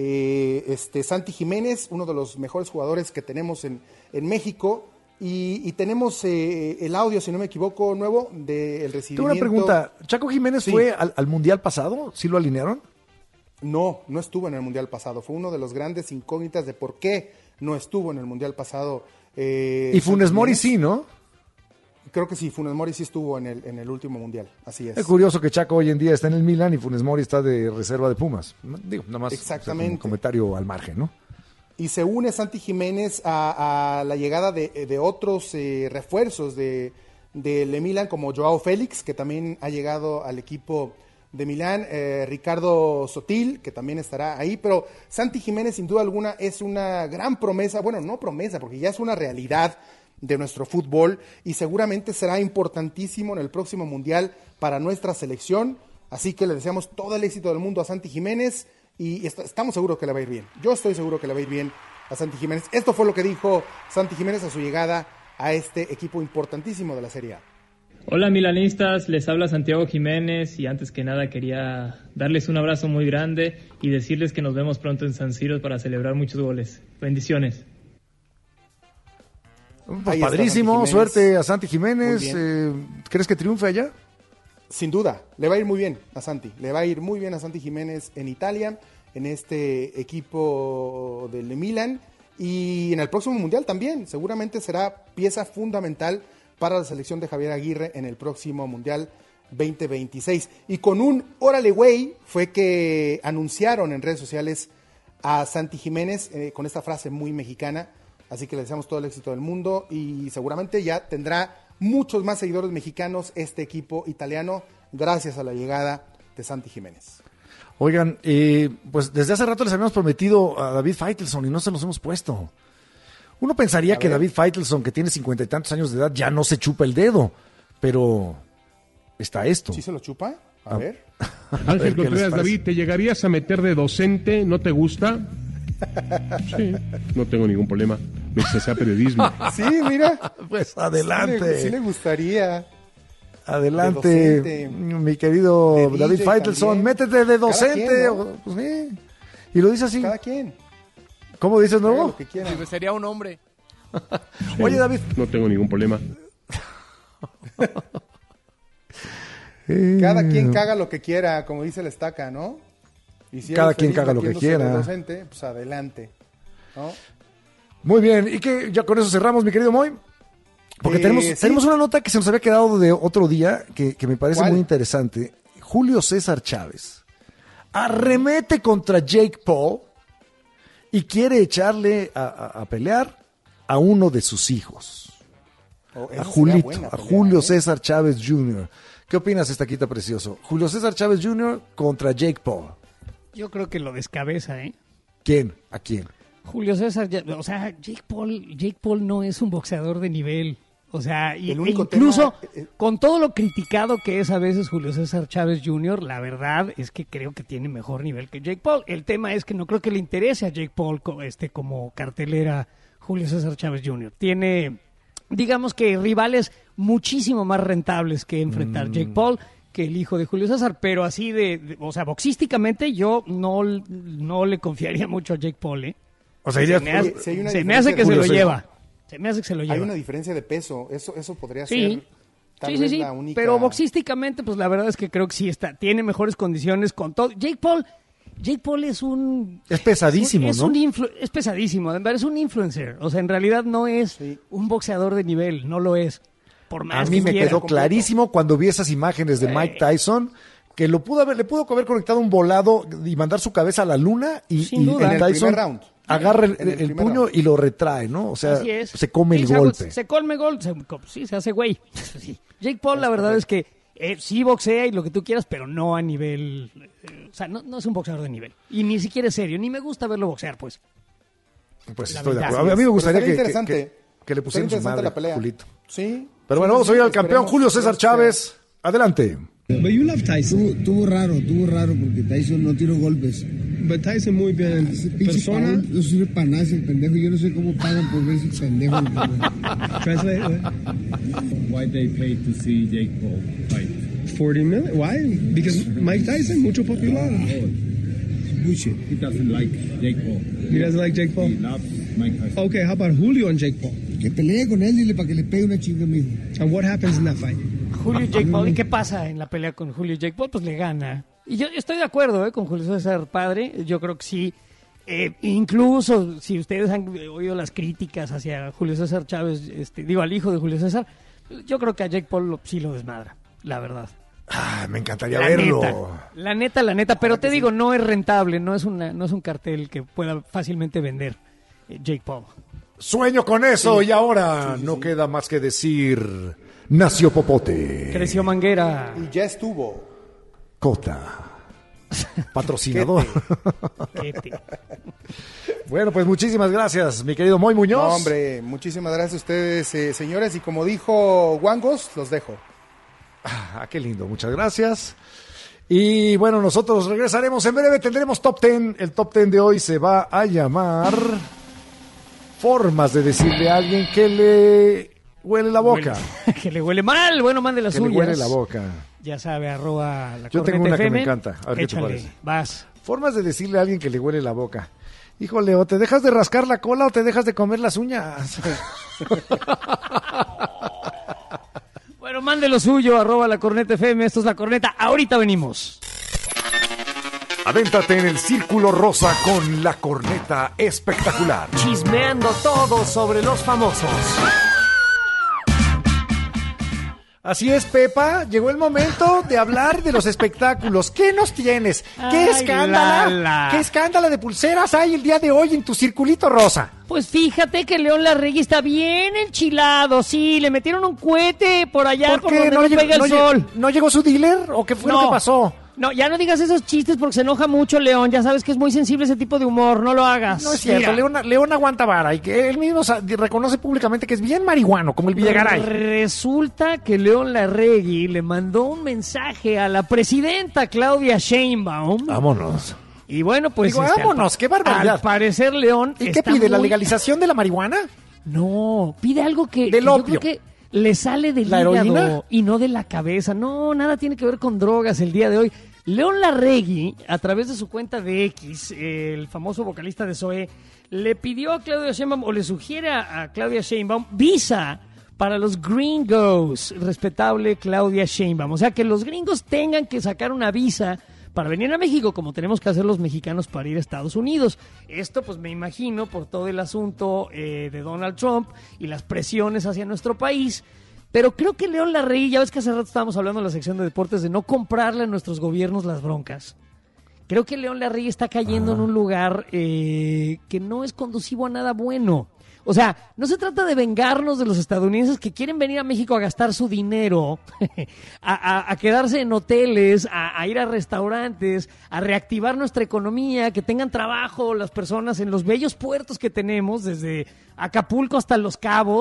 Santi Jiménez, uno de los mejores jugadores que tenemos en México. Y tenemos el audio, si no me equivoco, nuevo del recibimiento. Tengo una pregunta. ¿Chaco Jiménez fue al Mundial pasado? ¿Sí lo alinearon? No estuvo en el Mundial pasado. Fue uno de los grandes incógnitas de por qué no estuvo en el Mundial pasado. Y Funes Mori sí, ¿no? Creo que sí, Funes Mori sí estuvo en el último Mundial. Así es. Es curioso que Chaco hoy en día está en el Milan y Funes Mori está de reserva de Pumas. Digo, nada más. Exactamente. Un comentario al margen, ¿no? Y se une Santi Jiménez a la llegada de otros refuerzos del Milan, como Joao Félix, que también ha llegado al equipo de Milán, Ricardo Sotil, que también estará ahí, pero Santi Jiménez sin duda alguna es una gran promesa, bueno, no promesa, porque ya es una realidad de nuestro fútbol y seguramente será importantísimo en el próximo Mundial para nuestra selección, así que le deseamos todo el éxito del mundo a Santi Jiménez. Y estamos seguros que le va a ir bien. Yo estoy seguro que le va a ir bien a Santi Jiménez. Esto fue lo que dijo Santi Jiménez a su llegada a este equipo importantísimo de la Serie A. Hola milanistas, les habla Santiago Jiménez y antes que nada quería darles un abrazo muy grande y decirles que nos vemos pronto en San Siro para celebrar muchos goles. Bendiciones. Pues padrísimo, suerte a Santi Jiménez. ¿Crees que triunfe allá? Sin duda, le va a ir muy bien a Santi. Le va a ir muy bien a Santi Jiménez en Italia, en este equipo del Milan y en el próximo Mundial también. Seguramente será pieza fundamental para la selección de Javier Aguirre en el próximo Mundial 2026. Y con un órale güey fue que anunciaron en redes sociales a Santi Jiménez con esta frase muy mexicana. Así que le deseamos todo el éxito del mundo y seguramente ya tendrá muchos más seguidores mexicanos este equipo italiano gracias a la llegada de Santi Jiménez. Oigan, pues desde hace rato les habíamos prometido a David Faitelson y no se los hemos puesto. Uno pensaría que David Faitelson, que tiene 50 y tantos años de edad, ya no se chupa el dedo, pero está esto. ¿Sí se lo chupa? A ver. Ángel Contreras, David, ¿te llegarías a meter de docente? ¿No te gusta? Sí, no tengo ningún problema. Mientras sea periodismo. Sí, mira. Pues adelante. Sí le gustaría. Adelante, mi querido David Faitelson. Métete de docente. Quien, ¿no? Pues, sí. Y lo dice así. Cada quien. ¿Cómo dices, no? Sí, sería un hombre. Sí, oye, David. No tengo ningún problema. Cada quien caga lo que quiera, como dice el Estaca, ¿no? Y si cada quien caga lo que quiera. Docente, pues adelante, ¿no? Muy bien, y que ya con eso cerramos, mi querido Moy. Porque tenemos una nota que se nos había quedado de otro día que me parece muy interesante. Julio César Chávez arremete contra Jake Paul y quiere echarle a pelear a uno de sus hijos. A Julito, a Julio César Chávez Jr. ¿Qué opinas, Estaquita Precioso? Julio César Chávez Jr. contra Jake Paul. Yo creo que lo descabeza, ¿eh? ¿Quién? ¿A quién? Julio César, o sea, Jake Paul no es un boxeador de nivel. O sea, El único incluso tema, con todo lo criticado que es a veces Julio César Chávez Jr., la verdad es que creo que tiene mejor nivel que Jake Paul. El tema es que no creo que le interese a Jake Paul como cartelera Julio César Chávez Jr. Tiene, digamos que rivales muchísimo más rentables que enfrentar Jake Paul que el hijo de Julio César, pero así o sea, boxísticamente yo no le confiaría mucho a Jake Paul, ¿eh? O sea, se me hace que se lo lleva. Se me hace que se lo lleva. Hay una diferencia de peso, eso podría sí. ser tal vez la única... Pero boxísticamente, pues la verdad es que creo que sí tiene mejores condiciones con todo. Jake Paul es un... Es pesadísimo, ¿no? Es pesadísimo, es un influencer. O sea, en realidad no es un boxeador de nivel, no lo es. Por más a mí me quedó completo. clarísimo cuando vi esas imágenes de Mike Tyson, que le pudo haber conectado un volado y mandar su cabeza a la luna y duda. En el primer round. Agarra el puño y lo retrae, ¿no? O sea, se come el golpe. Se come el golpe, se hace güey. Sí. Jake Paul, la verdad es que sí boxea y lo que tú quieras, pero no a nivel... o sea, no es un boxeador de nivel. Y ni siquiera es serio, ni me gusta verlo boxear, pues. Pues estoy de acuerdo. A mí me gustaría que le pusieran su madre, la pelea. Julito. Sí. Pero bueno, vamos a oír al campeón Julio César Chávez. Adelante. But you love Tyson. Tuvo raro porque Tyson no tiró golpes. But Tyson muy bien. Persona. No sirve para nada ese pendejo. Yo no sé cómo pagan por ver ese pendejo. Translate. Why they pay to see Jake Paul fight? 40 million. Why? Because Mike Tyson mucho popular. Bullshit. He doesn't like Jake Paul. He doesn't like Jake Paul. He loves Mike Tyson. Okay, how about Julio and Jake Paul? Que pelee con él, dile para que le pegue una chinga mismo. And what happens in that fight? Julio y Jake Paul. ¿Y qué pasa en la pelea con Julio y Jake Paul? Pues le gana. Y yo estoy de acuerdo con Julio César padre. Yo creo que sí. Incluso si ustedes han oído las críticas hacia Julio César Chávez, al hijo de Julio César, yo creo que a Jake Paul sí lo desmadra, la verdad. Me encantaría verlo. La neta. Pero te digo, no es rentable, no es un cartel que pueda fácilmente vender Jake Paul. Sueño con eso y ahora no queda más que decir... Nació Popote. Creció Manguera. Y ya estuvo. Cota. Patrocinador. Bueno, pues muchísimas gracias, mi querido Moy Muñoz. No, hombre, muchísimas gracias a ustedes, señores. Y como dijo Wangos, los dejo. Qué lindo, muchas gracias. Y bueno, nosotros regresaremos en breve, tendremos Top 10. El Top 10 de hoy se va a llamar Formas de decirle a alguien que le huele la boca. Que le huele mal, bueno, mande las suyas. Que le huele la boca. Ya sabe, @ la Yo tengo una FM. que me encanta, a ver qué te parece. Vas. Formas de decirle a alguien que le huele la boca. Híjole, o te dejas de rascar la cola o te dejas de comer las uñas. Bueno, mande lo suyo, @ la Corneta FM. Esto es La Corneta. Ahorita venimos. Adéntrate en el Círculo Rosa con La Corneta Espectacular. Chismeando todo sobre los famosos. Así es, Pepa, llegó el momento de hablar de los espectáculos. ¿Qué nos tienes? ¿Qué escándala de pulseras hay el día de hoy en tu circulito rosa? Pues fíjate que León Larregui está bien enchilado, sí, le metieron un cohete por allá por donde no pega el sol. ¿No llegó su dealer o qué fue lo que pasó? No, ya no digas esos chistes porque se enoja mucho León, ya sabes que es muy sensible ese tipo de humor, no lo hagas. No es cierto, León aguanta vara y que él mismo reconoce públicamente que es bien marihuano, como el Villagaray. Resulta que León Larregui le mandó un mensaje a la presidenta Claudia Sheinbaum. Vámonos. Y bueno, pues... vámonos, qué barbaridad. Al parecer León... ¿Y qué pide, la legalización de la marihuana? No, pide algo que... Del opio. Yo creo que le sale del hígado ¿heroína? Y no de la cabeza. No, nada tiene que ver con drogas el día de hoy. León Larregui, a través de su cuenta de X, el famoso vocalista de Zoé, le pidió a Claudia Sheinbaum, o le sugiere a Claudia Sheinbaum, visa para los gringos, respetable Claudia Sheinbaum. O sea, que los gringos tengan que sacar una visa para venir a México, como tenemos que hacer los mexicanos para ir a Estados Unidos. Esto, pues me imagino, por todo el asunto de Donald Trump y las presiones hacia nuestro país. Pero creo que León Larregui, ya ves que hace rato estábamos hablando en la sección de deportes de no comprarle a nuestros gobiernos las broncas. Creo que León Larregui está cayendo en un lugar que no es conducivo a nada bueno. O sea, no se trata de vengarnos de los estadounidenses que quieren venir a México a gastar su dinero, a quedarse en hoteles, a ir a restaurantes, a reactivar nuestra economía, que tengan trabajo las personas en los bellos puertos que tenemos, desde Acapulco hasta Los Cabos.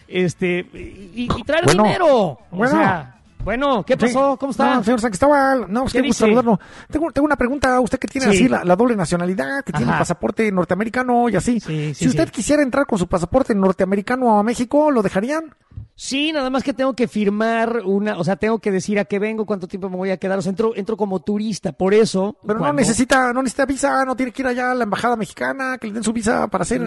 y traer dinero. O sea, bueno, ¿qué pasó? ¿Cómo está? No, señor San Cristóbal, qué gusto saludarlo. Tengo una pregunta. Usted que tiene así la doble nacionalidad, que tiene el pasaporte norteamericano y así. Si usted quisiera entrar con su pasaporte norteamericano a México, ¿lo dejarían? Sí, nada más que tengo que firmar tengo que decir a qué vengo, cuánto tiempo me voy a quedar, o sea, entro como turista, por eso. Pero no necesita visa, no tiene que ir allá a la embajada mexicana, que le den su visa para hacer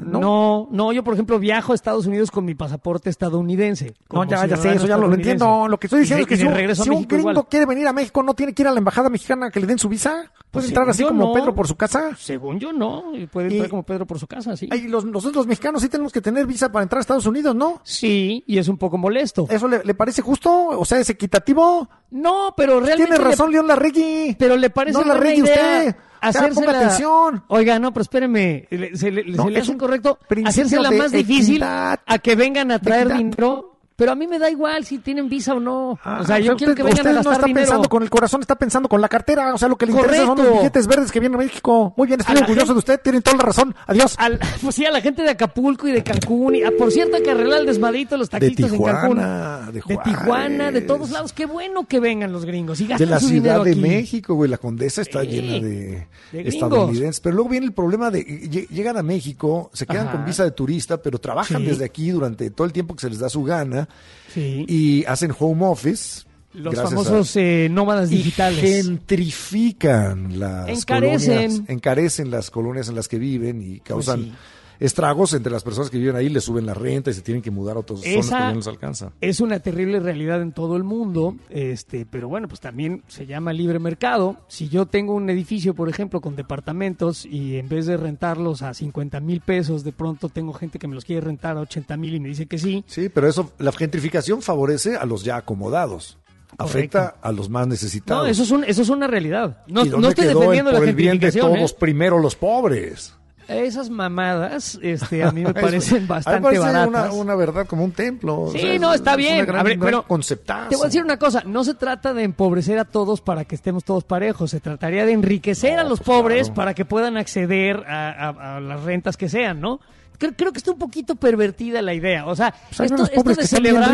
No, yo por ejemplo viajo a Estados Unidos con mi pasaporte estadounidense. No, ya sé, eso ya lo entiendo. Lo que estoy diciendo es que si un gringo quiere venir a México, no tiene que ir a la embajada mexicana que le den su visa. ¿Puede entrar así como Pedro por su casa? Según yo no, puede entrar como Pedro por su casa, sí. Nosotros los mexicanos sí tenemos que tener visa para entrar a Estados Unidos, ¿no? Sí, y es un poco molesto. ¿Eso le parece justo? O sea, ¿es equitativo? No, pero realmente... Tiene razón León Larregui. Pero le parece no buena idea usted. Ponga atención. Oiga, no, pero espéreme. Se le hace incorrecto hacérsela más difícil a que vengan a traer dinero. Pero a mí me da igual si tienen visa o no. O sea, yo quiero que vengan a gastar no está dinero. Pensando con el corazón, está pensando con la cartera. O sea, lo que le interesa son los billetes verdes que vienen a México. Muy bien, estoy orgulloso de usted. Tienen toda la razón. Adiós. Pues sí, a la gente de Acapulco y de Cancún. Por cierto, hay que arreglar el desmadrito de los taxistas en Cancún. De Tijuana, de todos lados. Qué bueno que vengan los gringos y gasten de la su Ciudad de aquí. México, güey. La Condesa está llena de estadounidenses. Pero luego viene el problema de llegan a México, se quedan con visa de turista, pero trabajan desde aquí durante todo el tiempo que se les da su gana. Sí. Y hacen home office. Los famosos nómadas digitales. Y gentrifican las colonias. Encarecen las colonias en las que viven y causan estragos entre las personas que viven ahí, les suben la renta y se tienen que mudar a otras zonas que no les alcanza. Es una terrible realidad en todo el mundo, pero bueno, pues también se llama libre mercado. Si yo tengo un edificio, por ejemplo, con departamentos y en vez de rentarlos a 50,000 pesos, de pronto tengo gente que me los quiere rentar a 80,000 y me dice que sí. Sí, pero la gentrificación favorece a los ya acomodados. Afecta a los más necesitados. No, eso es una realidad. No estoy quedó defendiendo la por el bien de gentrificación. todos, primero los pobres. Esas mamadas, a mí me parecen bastante baratas. Una verdad como un templo. Sí, está bien. Pero conceptazo. Te voy a decir una cosa, no se trata de empobrecer a todos para que estemos todos parejos, se trataría de enriquecer a los pobres para que puedan acceder a las rentas que sean, ¿no? Creo que está un poquito pervertida la idea. O sea, esto de celebrar...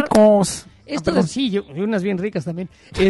Sí, yo unas bien ricas también.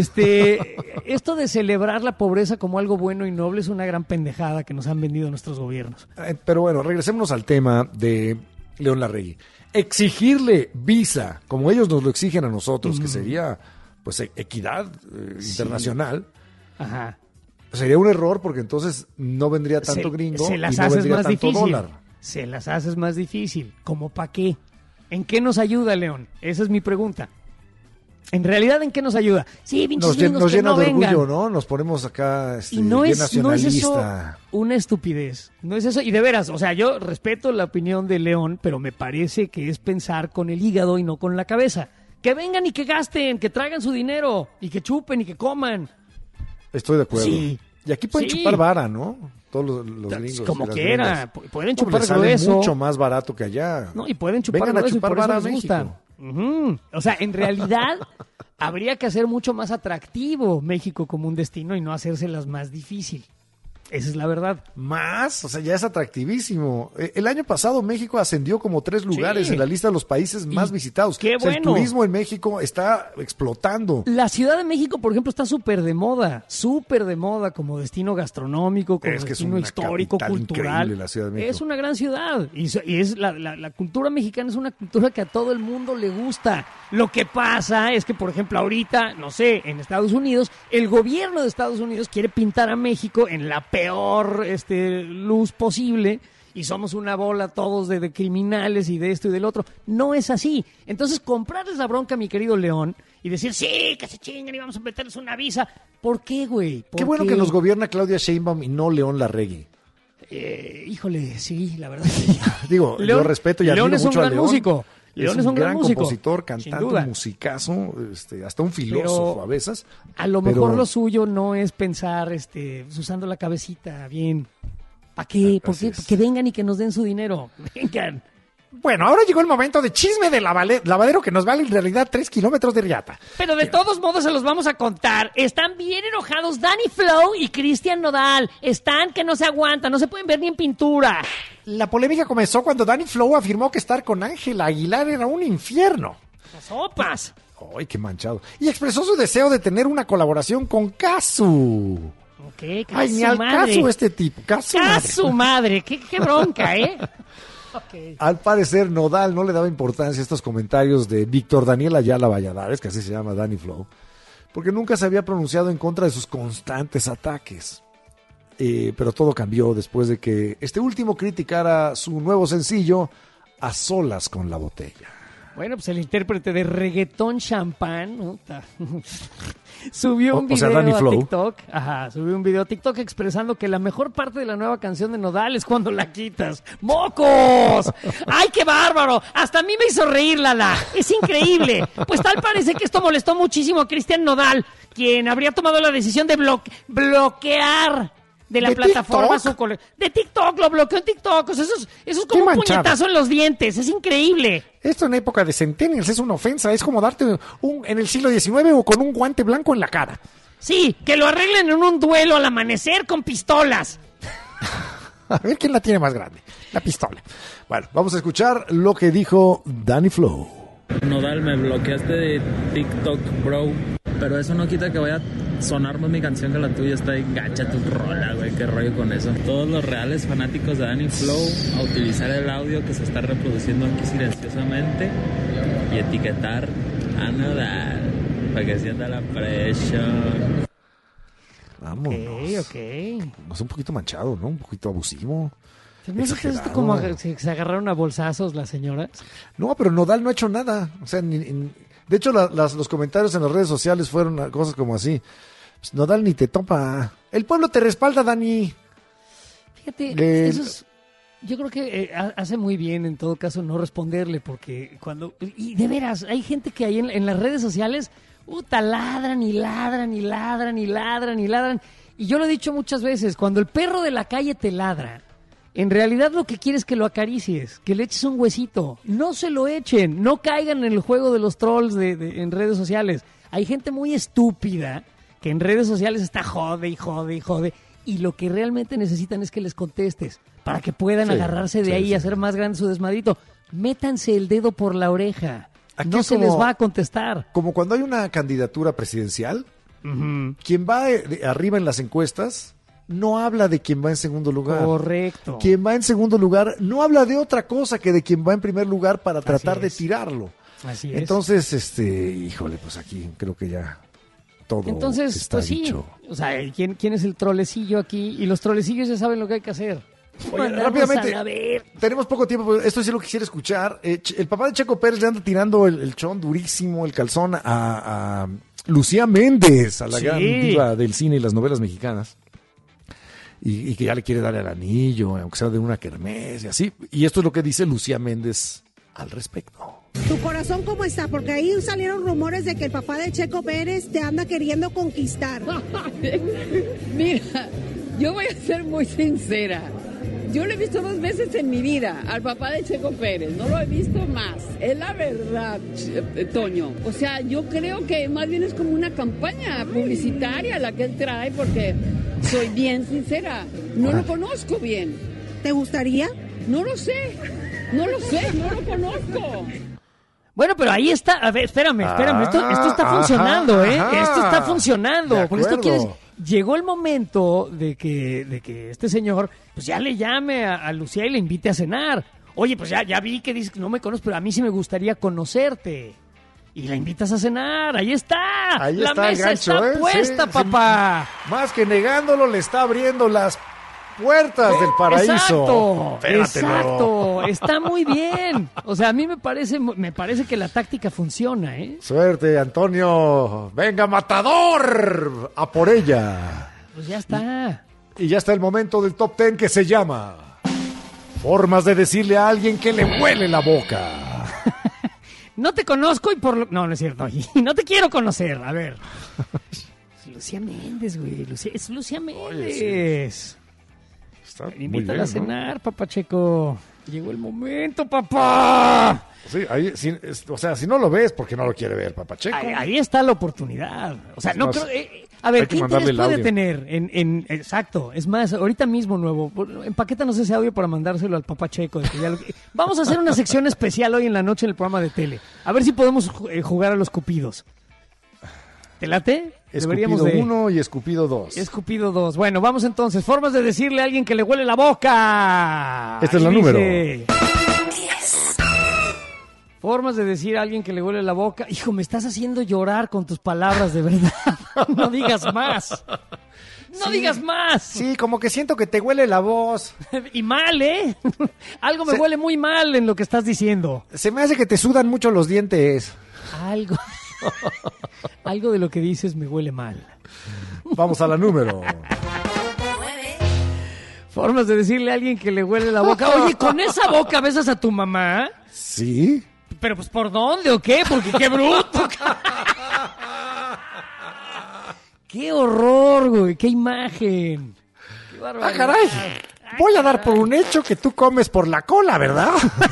Esto de celebrar la pobreza como algo bueno y noble es una gran pendejada que nos han vendido nuestros gobiernos. Pero bueno, regresémonos al tema de León Larregui. Exigirle visa, como ellos nos lo exigen a nosotros, que sería pues equidad internacional. Ajá. Sería un error porque entonces no vendría tanto gringo se las y no haces vendría más tanto difícil. dólar. Se las haces más difícil. ¿Cómo para qué? ¿En qué nos ayuda, León? Esa es mi pregunta. En realidad, ¿en qué nos ayuda? Sí, nos llena de orgullo, ¿no? Nos ponemos acá y no bien es, nacionalista. No es eso una estupidez. No es eso. Y de veras, o sea, yo respeto la opinión de León, pero me parece que es pensar con el hígado y no con la cabeza. Que vengan y que gasten, que traigan su dinero y que chupen y que coman. Estoy de acuerdo. Sí. Y aquí pueden chupar vara, ¿no? Todos los gringos. Como quiera. Pueden chupar grueso. Sale mucho más barato que allá. No, y pueden chupar Vengan grueso a chupar y por eso vara les a gusta. México. O sea, en realidad habría que hacer mucho más atractivo México como un destino y no hacérselas más difícil. Esa es la verdad. Más, o sea, ya es atractivísimo. El año pasado México ascendió como 3 lugares en la lista de los países más visitados. ¡Qué bueno! El turismo en México está explotando. La Ciudad de México, por ejemplo, está súper de moda como destino gastronómico, como destino histórico, cultural. La Ciudad de México. Es una gran ciudad y es la cultura mexicana es una cultura que a todo el mundo le gusta. Lo que pasa es que, por ejemplo, ahorita, no sé, en Estados Unidos, el gobierno de Estados Unidos quiere pintar a México en la peor luz posible y somos una bola todos de criminales y de esto y del otro. No es así. Entonces, comprarles la bronca a mi querido León y decir, sí, que se chinguen y vamos a meterles una visa. ¿Por qué, güey? Qué bueno que nos gobierna Claudia Sheinbaum y no León Larregui. Híjole, sí, la verdad. Sí. Digo, León, yo respeto y admiro mucho a León. Músico. León es un gran músico, compositor, cantante, musicazo, hasta un filósofo a veces. A lo mejor lo suyo no es pensar usando la cabecita bien. ¿Para qué? ¿Por qué? Que vengan y que nos den su dinero. Vengan. Bueno, ahora llegó el momento de chisme de lavadero que nos vale en realidad 3 kilómetros de riata. Pero de todos modos se los vamos a contar. Están bien enojados Danny Flow y Cristian Nodal. Están que no se aguantan, no se pueden ver ni en pintura. La polémica comenzó cuando Danny Flow afirmó que estar con Ángela Aguilar era un infierno. ¡Las sopas! ¡Ay, qué manchado! Y expresó su deseo de tener una colaboración con Casu. ¿Qué? Ay, ni al caso este tipo. Casu madre. Qué bronca, ¿eh? Okay. Al parecer, Nodal no le daba importancia a estos comentarios de Víctor Daniel Ayala Valladares, que así se llama Danny Flow, porque nunca se había pronunciado en contra de sus constantes ataques. Pero todo cambió después de que este último criticara su nuevo sencillo, A Solas con la Botella. Bueno, pues el intérprete de reggaetón champán, ¿no? Subió un video a TikTok. Ajá, subió un video a TikTok expresando que la mejor parte de la nueva canción de Nodal es cuando la quitas. ¡Mocos! ¡Ay, qué bárbaro! Hasta a mí me hizo reír, Lala. Es increíble. Pues tal parece que esto molestó muchísimo a Cristian Nodal, quien habría tomado la decisión de bloquear de la plataforma de TikTok, lo bloqueó en TikTok. O sea, eso es como un puñetazo en los dientes, es increíble. Esto en época de centennials es una ofensa, es como darte en el siglo XIX o con un guante blanco en la cara. Sí, que lo arreglen en un duelo al amanecer con pistolas. A ver quién la tiene más grande, la pistola. Bueno, vamos a escuchar lo que dijo Danny Flow. Nodal, me bloqueaste de TikTok, bro. Pero eso no quita que vaya a sonar más mi canción que la tuya. Está ahí, gacha tu rola, güey. Qué rollo con eso. Todos los reales fanáticos de Danny Flow a utilizar el audio que se está reproduciendo aquí silenciosamente y etiquetar a Nodal para que sienta la presión. Vámonos. Ok. Es un poquito manchado, ¿no? Un poquito abusivo. ¿No es esto como se agarraron a bolsazos las señoras? No, pero Nodal no ha hecho nada. O sea, de hecho, los comentarios en las redes sociales fueron cosas como así. Pues, Nodal ni te topa. El pueblo te respalda, Dani. Fíjate, yo creo que hace muy bien, en todo caso, no responderle, porque y de veras, hay gente que ahí en las redes sociales, ladran y ladran y ladran y ladran y ladran. Y yo lo he dicho muchas veces, cuando el perro de la calle te ladra, en realidad lo que quiere es que lo acaricies, que le eches un huesito. No se lo echen, no caigan en el juego de los trolls en redes sociales. Hay gente muy estúpida que en redes sociales está jode y jode y jode. Y lo que realmente necesitan es que les contestes para que puedan agarrarse de ahí y hacer más grande su desmadrito. Métanse el dedo por la oreja. Aquí no se les va a contestar. Como cuando hay una candidatura presidencial, quien va arriba en las encuestas no habla de quien va en segundo lugar. Correcto. Quien va en segundo lugar no habla de otra cosa que de quien va en primer lugar para tratar de tirarlo. Así es. Entonces, híjole, pues aquí creo que ya todo está dicho. O sea, ¿quién es el trolecillo aquí? Y los trolecillos ya saben lo que hay que hacer. Oye, rápidamente, tenemos poco tiempo, pero esto sí es lo que quisiera escuchar. El papá de Checo Pérez le anda tirando el chón durísimo, el calzón a Lucía Méndez, a la gran diva del cine y las novelas mexicanas. Y que ya le quiere dar el anillo, aunque sea de una kermés y así. Y esto es lo que dice Lucía Méndez al respecto. ¿Tu corazón cómo está? Porque ahí salieron rumores de que el papá de Checo Pérez te anda queriendo conquistar. Mira, yo voy a ser muy sincera. Yo lo he visto 2 veces en mi vida, al papá de Checo Pérez. No lo he visto más. Es la verdad, Toño. O sea, yo creo que más bien es como una campaña publicitaria la que él trae, porque soy bien sincera. No lo conozco bien. ¿Te gustaría? No lo sé. No lo conozco. Bueno, pero ahí está. A ver, espérame. Esto está funcionando, ¿eh? Esto está funcionando. Porque esto quiere decir, llegó el momento de que este señor pues ya le llame a Lucía y le invite a cenar. Oye, pues ya vi que dices que no me conoces, pero a mí sí me gustaría conocerte. Y la invitas a cenar, ahí está. Ahí la está mesa el gancho, está puesta, sí, papá. Sí, más que negándolo, le está abriendo las puertas del paraíso. Exacto. Está muy bien. O sea, a mí me parece que la táctica funciona, ¿eh? Suerte, Antonio. Venga, matador, a por ella. Pues ya está. Y ya está el momento del top 10 que se llama formas de decirle a alguien que le huele la boca. No te conozco y No, no es cierto. Y no te quiero conocer. A ver. Lucía Méndez, güey. Es Lucía Méndez. Oye, sí. Está invítala a cenar, ¿no? Papá Checo. Llegó el momento, papá. Sí, ahí, si no lo ves, porque no lo quiere ver, Papá Checo. Ahí está la oportunidad. O sea, no creo... a ver, ¿qué interés puede tener? Exacto. Es más, ahorita mismo, nuevo, empaquétanos ese audio para mandárselo al Papá Checo. Vamos a hacer una sección especial hoy en la noche en el programa de tele. A ver si podemos jugar a los cupidos. ¿Te late? Escupido 1 y Escupido 2. Escupido 2. Bueno, vamos entonces. Formas de decirle a alguien que le huele la boca. Esta es la número 10. Formas de decir a alguien que le huele la boca. Hijo, me estás haciendo llorar con tus palabras, de verdad. No digas más. No digas más. Sí, como que siento que te huele la voz. Y mal, ¿eh? Algo me huele muy mal en lo que estás diciendo. Se me hace que te sudan mucho los dientes. Algo de lo que dices me huele mal. Vamos a la número 9. Formas de decirle a alguien que le huele la boca. Oye, ¿con esa boca besas a tu mamá? Sí. ¿Pero pues por dónde o qué? Porque qué bruto. ¡Qué horror, güey! ¡Qué imagen! ¡Qué barbaridad! ¡Ah, caray! Voy a dar por un hecho que tú comes por la cola, ¿verdad?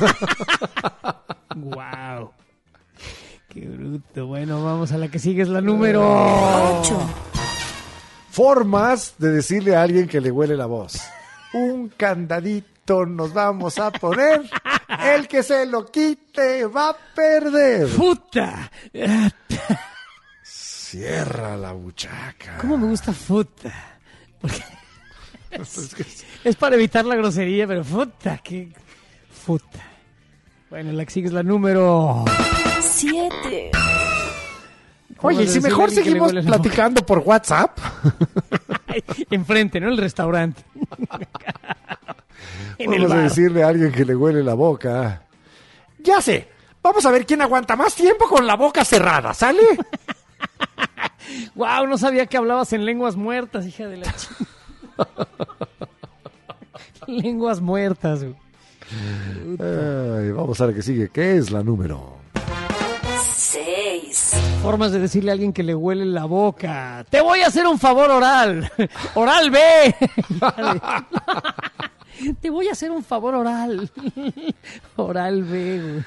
¡Guau! ¡Qué bruto! Bueno, vamos a la que sigue, es la número 8. Formas de decirle a alguien que le huele la voz. Un candadito nos vamos a poner. El que se lo quite va a perder. ¡Puta! Cierra la buchaca. ¿Cómo me gusta puta? Porque es para evitar la grosería, pero puta, qué puta. Bueno, la que sigue es la número 7. Oye, si mejor seguimos platicando por WhatsApp. Enfrente, ¿no? El restaurante. Vamos a decirle a alguien que le huele la boca. Ya sé. Vamos a ver quién aguanta más tiempo con la boca cerrada, ¿sale? Wow, no sabía que hablabas en lenguas muertas, hija de la lenguas muertas. Vamos a ver qué sigue. ¿Qué es la número 6? Formas de decirle a alguien que le huele la boca. Te voy a hacer un favor oral. Oral B. Te voy a hacer un favor oral. Oral B.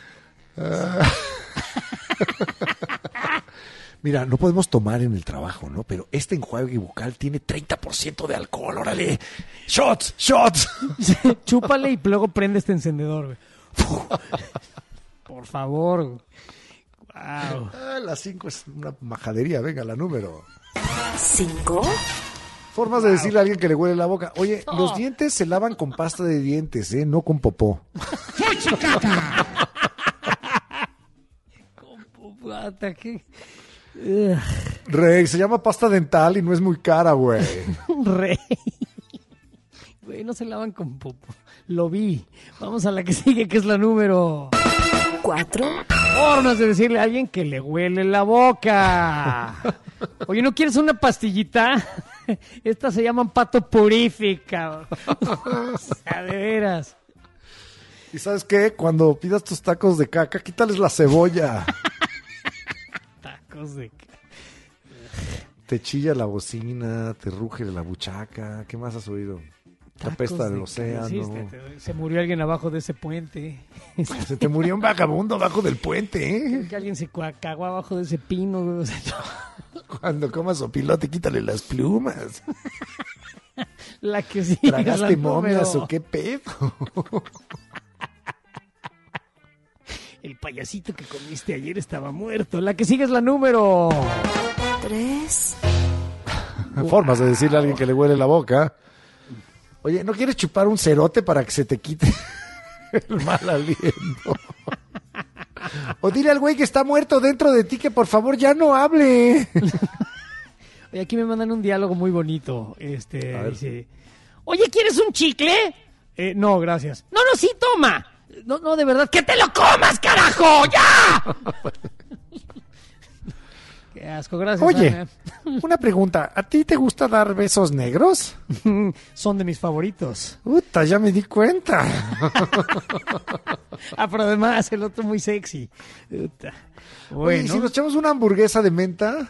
Mira, no podemos tomar en el trabajo, ¿no? Pero este enjuague bucal tiene 30% de alcohol, órale. ¡Shots! ¡Shots! Chúpale y luego prende este encendedor, güey. Por favor. Wow. Las 5 es una majadería. Venga, la número 5. Formas de decirle a alguien que le huele la boca. Oye, los dientes se lavan con pasta de dientes, no con popó. Con popata, ¿qué? Rey, se llama pasta dental y no es muy cara, güey. Rey. Güey, no se lavan con popo. Lo vi. Vamos a la que sigue, que es la número 4. Formas de decirle a alguien que le huele la boca. Oye, ¿no quieres una pastillita? Estas se llaman pato purifica. O sea, de veras. ¿Y sabes qué? Cuando pidas tus tacos de caca, quítales la cebolla. Tacos de caca. Te chilla la bocina, te ruge la buchaca. ¿Qué más has oído? Te apesta del océano. Sí, se murió alguien abajo de ese puente. Se te murió un vagabundo abajo del puente, ¿eh? Creo que alguien se cagó abajo de ese pino. O sea, Cuando comas sopilote, quítale las plumas. La que sí. ¿Tragaste momias o qué pedo? El payasito que comiste ayer estaba muerto. La que sigue es la número 3. Formas de decirle a alguien que le huele la boca. Oye, ¿no quieres chupar un cerote para que se te quite el mal aliento? O dile al güey que está muerto dentro de ti que por favor ya no hable. Oye, aquí me mandan un diálogo muy bonito. Dice, oye, ¿quieres un chicle? No, gracias. No, sí, toma. No, de verdad, ¡que te lo comas, carajo! ¡Ya! Qué asco, gracias. Oye, Ana. Una pregunta, ¿a ti te gusta dar besos negros? Son de mis favoritos. Puta, ya me di cuenta. Pero además el otro muy sexy. Puta. Bueno. Oye, ¿y si nos echamos una hamburguesa de menta?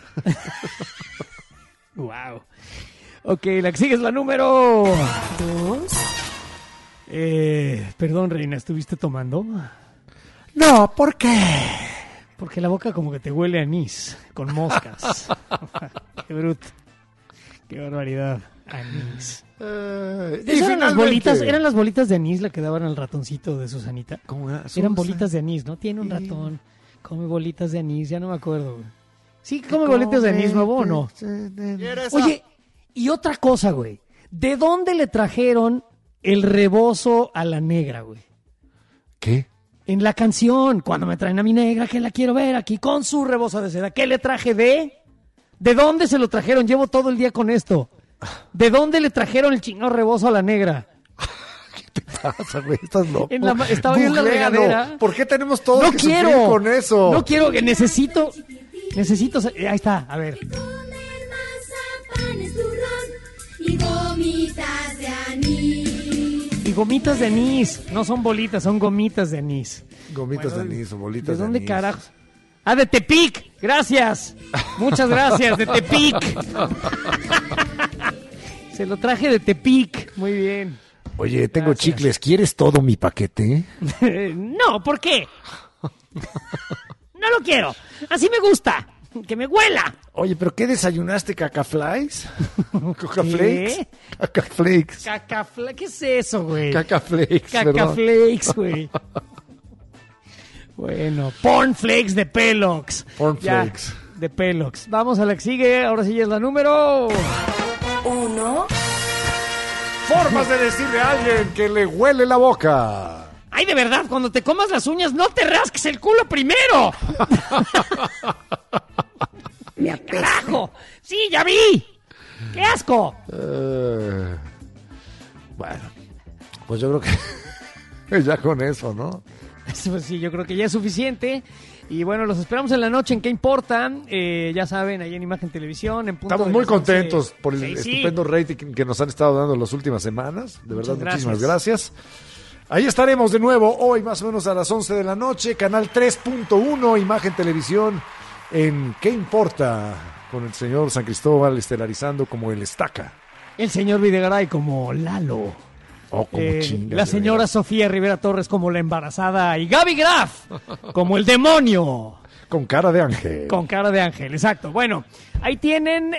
Wow. Ok, la que sigue es la número 2. Perdón, Reina, ¿estuviste tomando? No, ¿por qué? Porque la boca como que te huele a anís, con moscas. Qué bruto. Qué barbaridad. Anís. Eran las bolitas de anís la que daban al ratoncito de Susanita. ¿Cómo era? Eran bolitas de anís, ¿no? Tiene un ratón. Come bolitas de anís, ya no me acuerdo, güey. ¿Sí come bolitas de anís nuevo o no? Oye, y otra cosa, güey. ¿De dónde le trajeron el rebozo a la negra, güey? ¿Qué? En la canción, cuando me traen a mi negra, que la quiero ver aquí con su rebozo de seda. ¿Qué le traje de? ¿De dónde se lo trajeron? Llevo todo el día con esto. ¿De dónde le trajeron el chingado rebozo a la negra? ¿Qué te pasa, güey? Estás loco. Estaba yo en la regadera. ¿Por qué tenemos todos que sufrir con eso? No quiero, que necesito... Ahí está, a ver. Y gomitas de anís. Y gomitas de anís. No son bolitas, son gomitas de anís. Gomitas de anís o bolitas de anís. ¿De dónde carajos? Ah, de Tepic. Gracias. Muchas gracias, de Tepic. Se lo traje de Tepic. Muy bien. Oye, tengo chicles. ¿Quieres todo mi paquete? No, ¿por qué? No lo quiero. Así me gusta. Que me huela. Oye, ¿pero qué desayunaste? ¿Cacaflies? ¿Cacaflakes? Cacaflakes. ¿Qué es eso, güey? Cacaflakes. Cacaflakes, güey. Bueno, Pornflakes de Pelox. Pornflakes. De Pelox. Vamos a la que sigue. Ahora sí es la número 1. Formas de decirle a alguien que le huele la boca. Ay, de verdad, cuando te comas las uñas, no te rasques el culo primero. Me apesta. ¡Carajo! ¡Sí, ya vi! ¡Qué asco! Bueno, pues yo creo que ya con eso, ¿no? Pues sí, yo creo que ya es suficiente. Y bueno, los esperamos en la noche en ¿Qué importa? Ya saben, ahí en Imagen Televisión. Estamos muy contentos por el estupendo rating que nos han estado dando las últimas semanas. De verdad, muchísimas gracias. Ahí estaremos de nuevo hoy más o menos a las 11 de la noche, canal 3.1, Imagen Televisión, en ¿Qué importa? Con el señor San Cristóbal estelarizando como el Estaca. El señor Videgaray como Lalo. La señora Sofía Rivera Torres como la embarazada y Gaby Graf como el demonio. Con cara de ángel. Con cara de ángel, exacto. Bueno, ahí tienen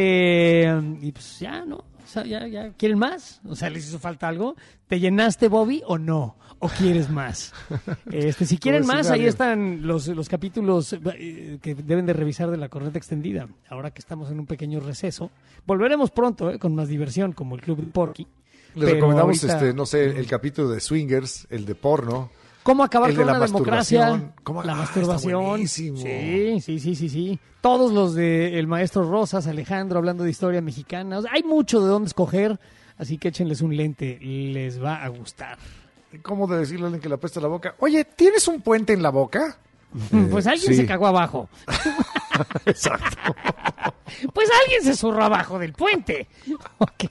y pues ya, ¿no? O sea, ya quieren más. O sea, ¿les hizo falta algo? ¿Te llenaste, Bobby, o no? ¿O quieres más? Si quieren más, ahí están los capítulos que deben de revisar de La Corneta Extendida. Ahora que estamos en un pequeño receso. Volveremos pronto con más diversión, como el Club de Porky. Les recomendamos, ahorita, el capítulo de Swingers, el de porno. ¿Cómo acabar el con de una democracia? La masturbación. Sí. Todos los de El Maestro Rosas, Alejandro, hablando de historia mexicana. O sea, hay mucho de dónde escoger, así que échenles un lente, les va a gustar. ¿Cómo de decirle a alguien que le apesta la boca? Oye, ¿tienes un puente en la boca? Pues alguien se cagó abajo. Exacto. Pues alguien se zurró abajo del puente. Ok.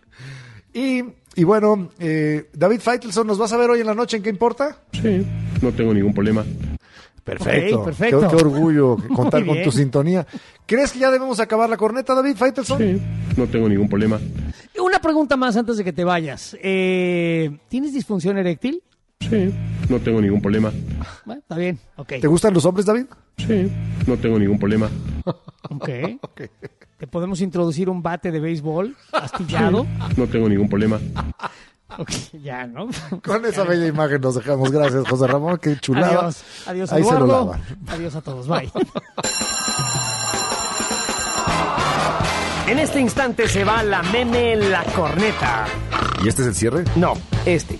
Y bueno, David Faitelson, ¿nos vas a ver hoy en la noche en ¿Qué importa? Sí, no tengo ningún problema. Perfecto. Okay, perfecto. Qué orgullo contar con tu sintonía. ¿Crees que ya debemos acabar la corneta, David Faitelson? Sí, no tengo ningún problema. Una pregunta más antes de que te vayas. ¿Tienes disfunción eréctil? Sí, no tengo ningún problema. Bueno, está bien, ok. ¿Te gustan los hombres, David? Sí, no tengo ningún problema. Ok. ¿Te podemos introducir un bate de béisbol astillado? Sí, no tengo ningún problema. Ok, ya, ¿no? Con esa bella imagen nos dejamos. Gracias, José Ramón. Qué chulada. Adiós, ahí Eduardo. Se lo lavan. Adiós a todos. Bye. En este instante se va la meme La Corneta. ¿Y este es el cierre? No, este.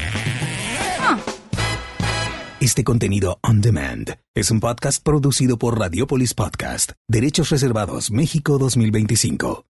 Este contenido on demand es un podcast producido por Radiopolis Podcast. Derechos reservados México 2025.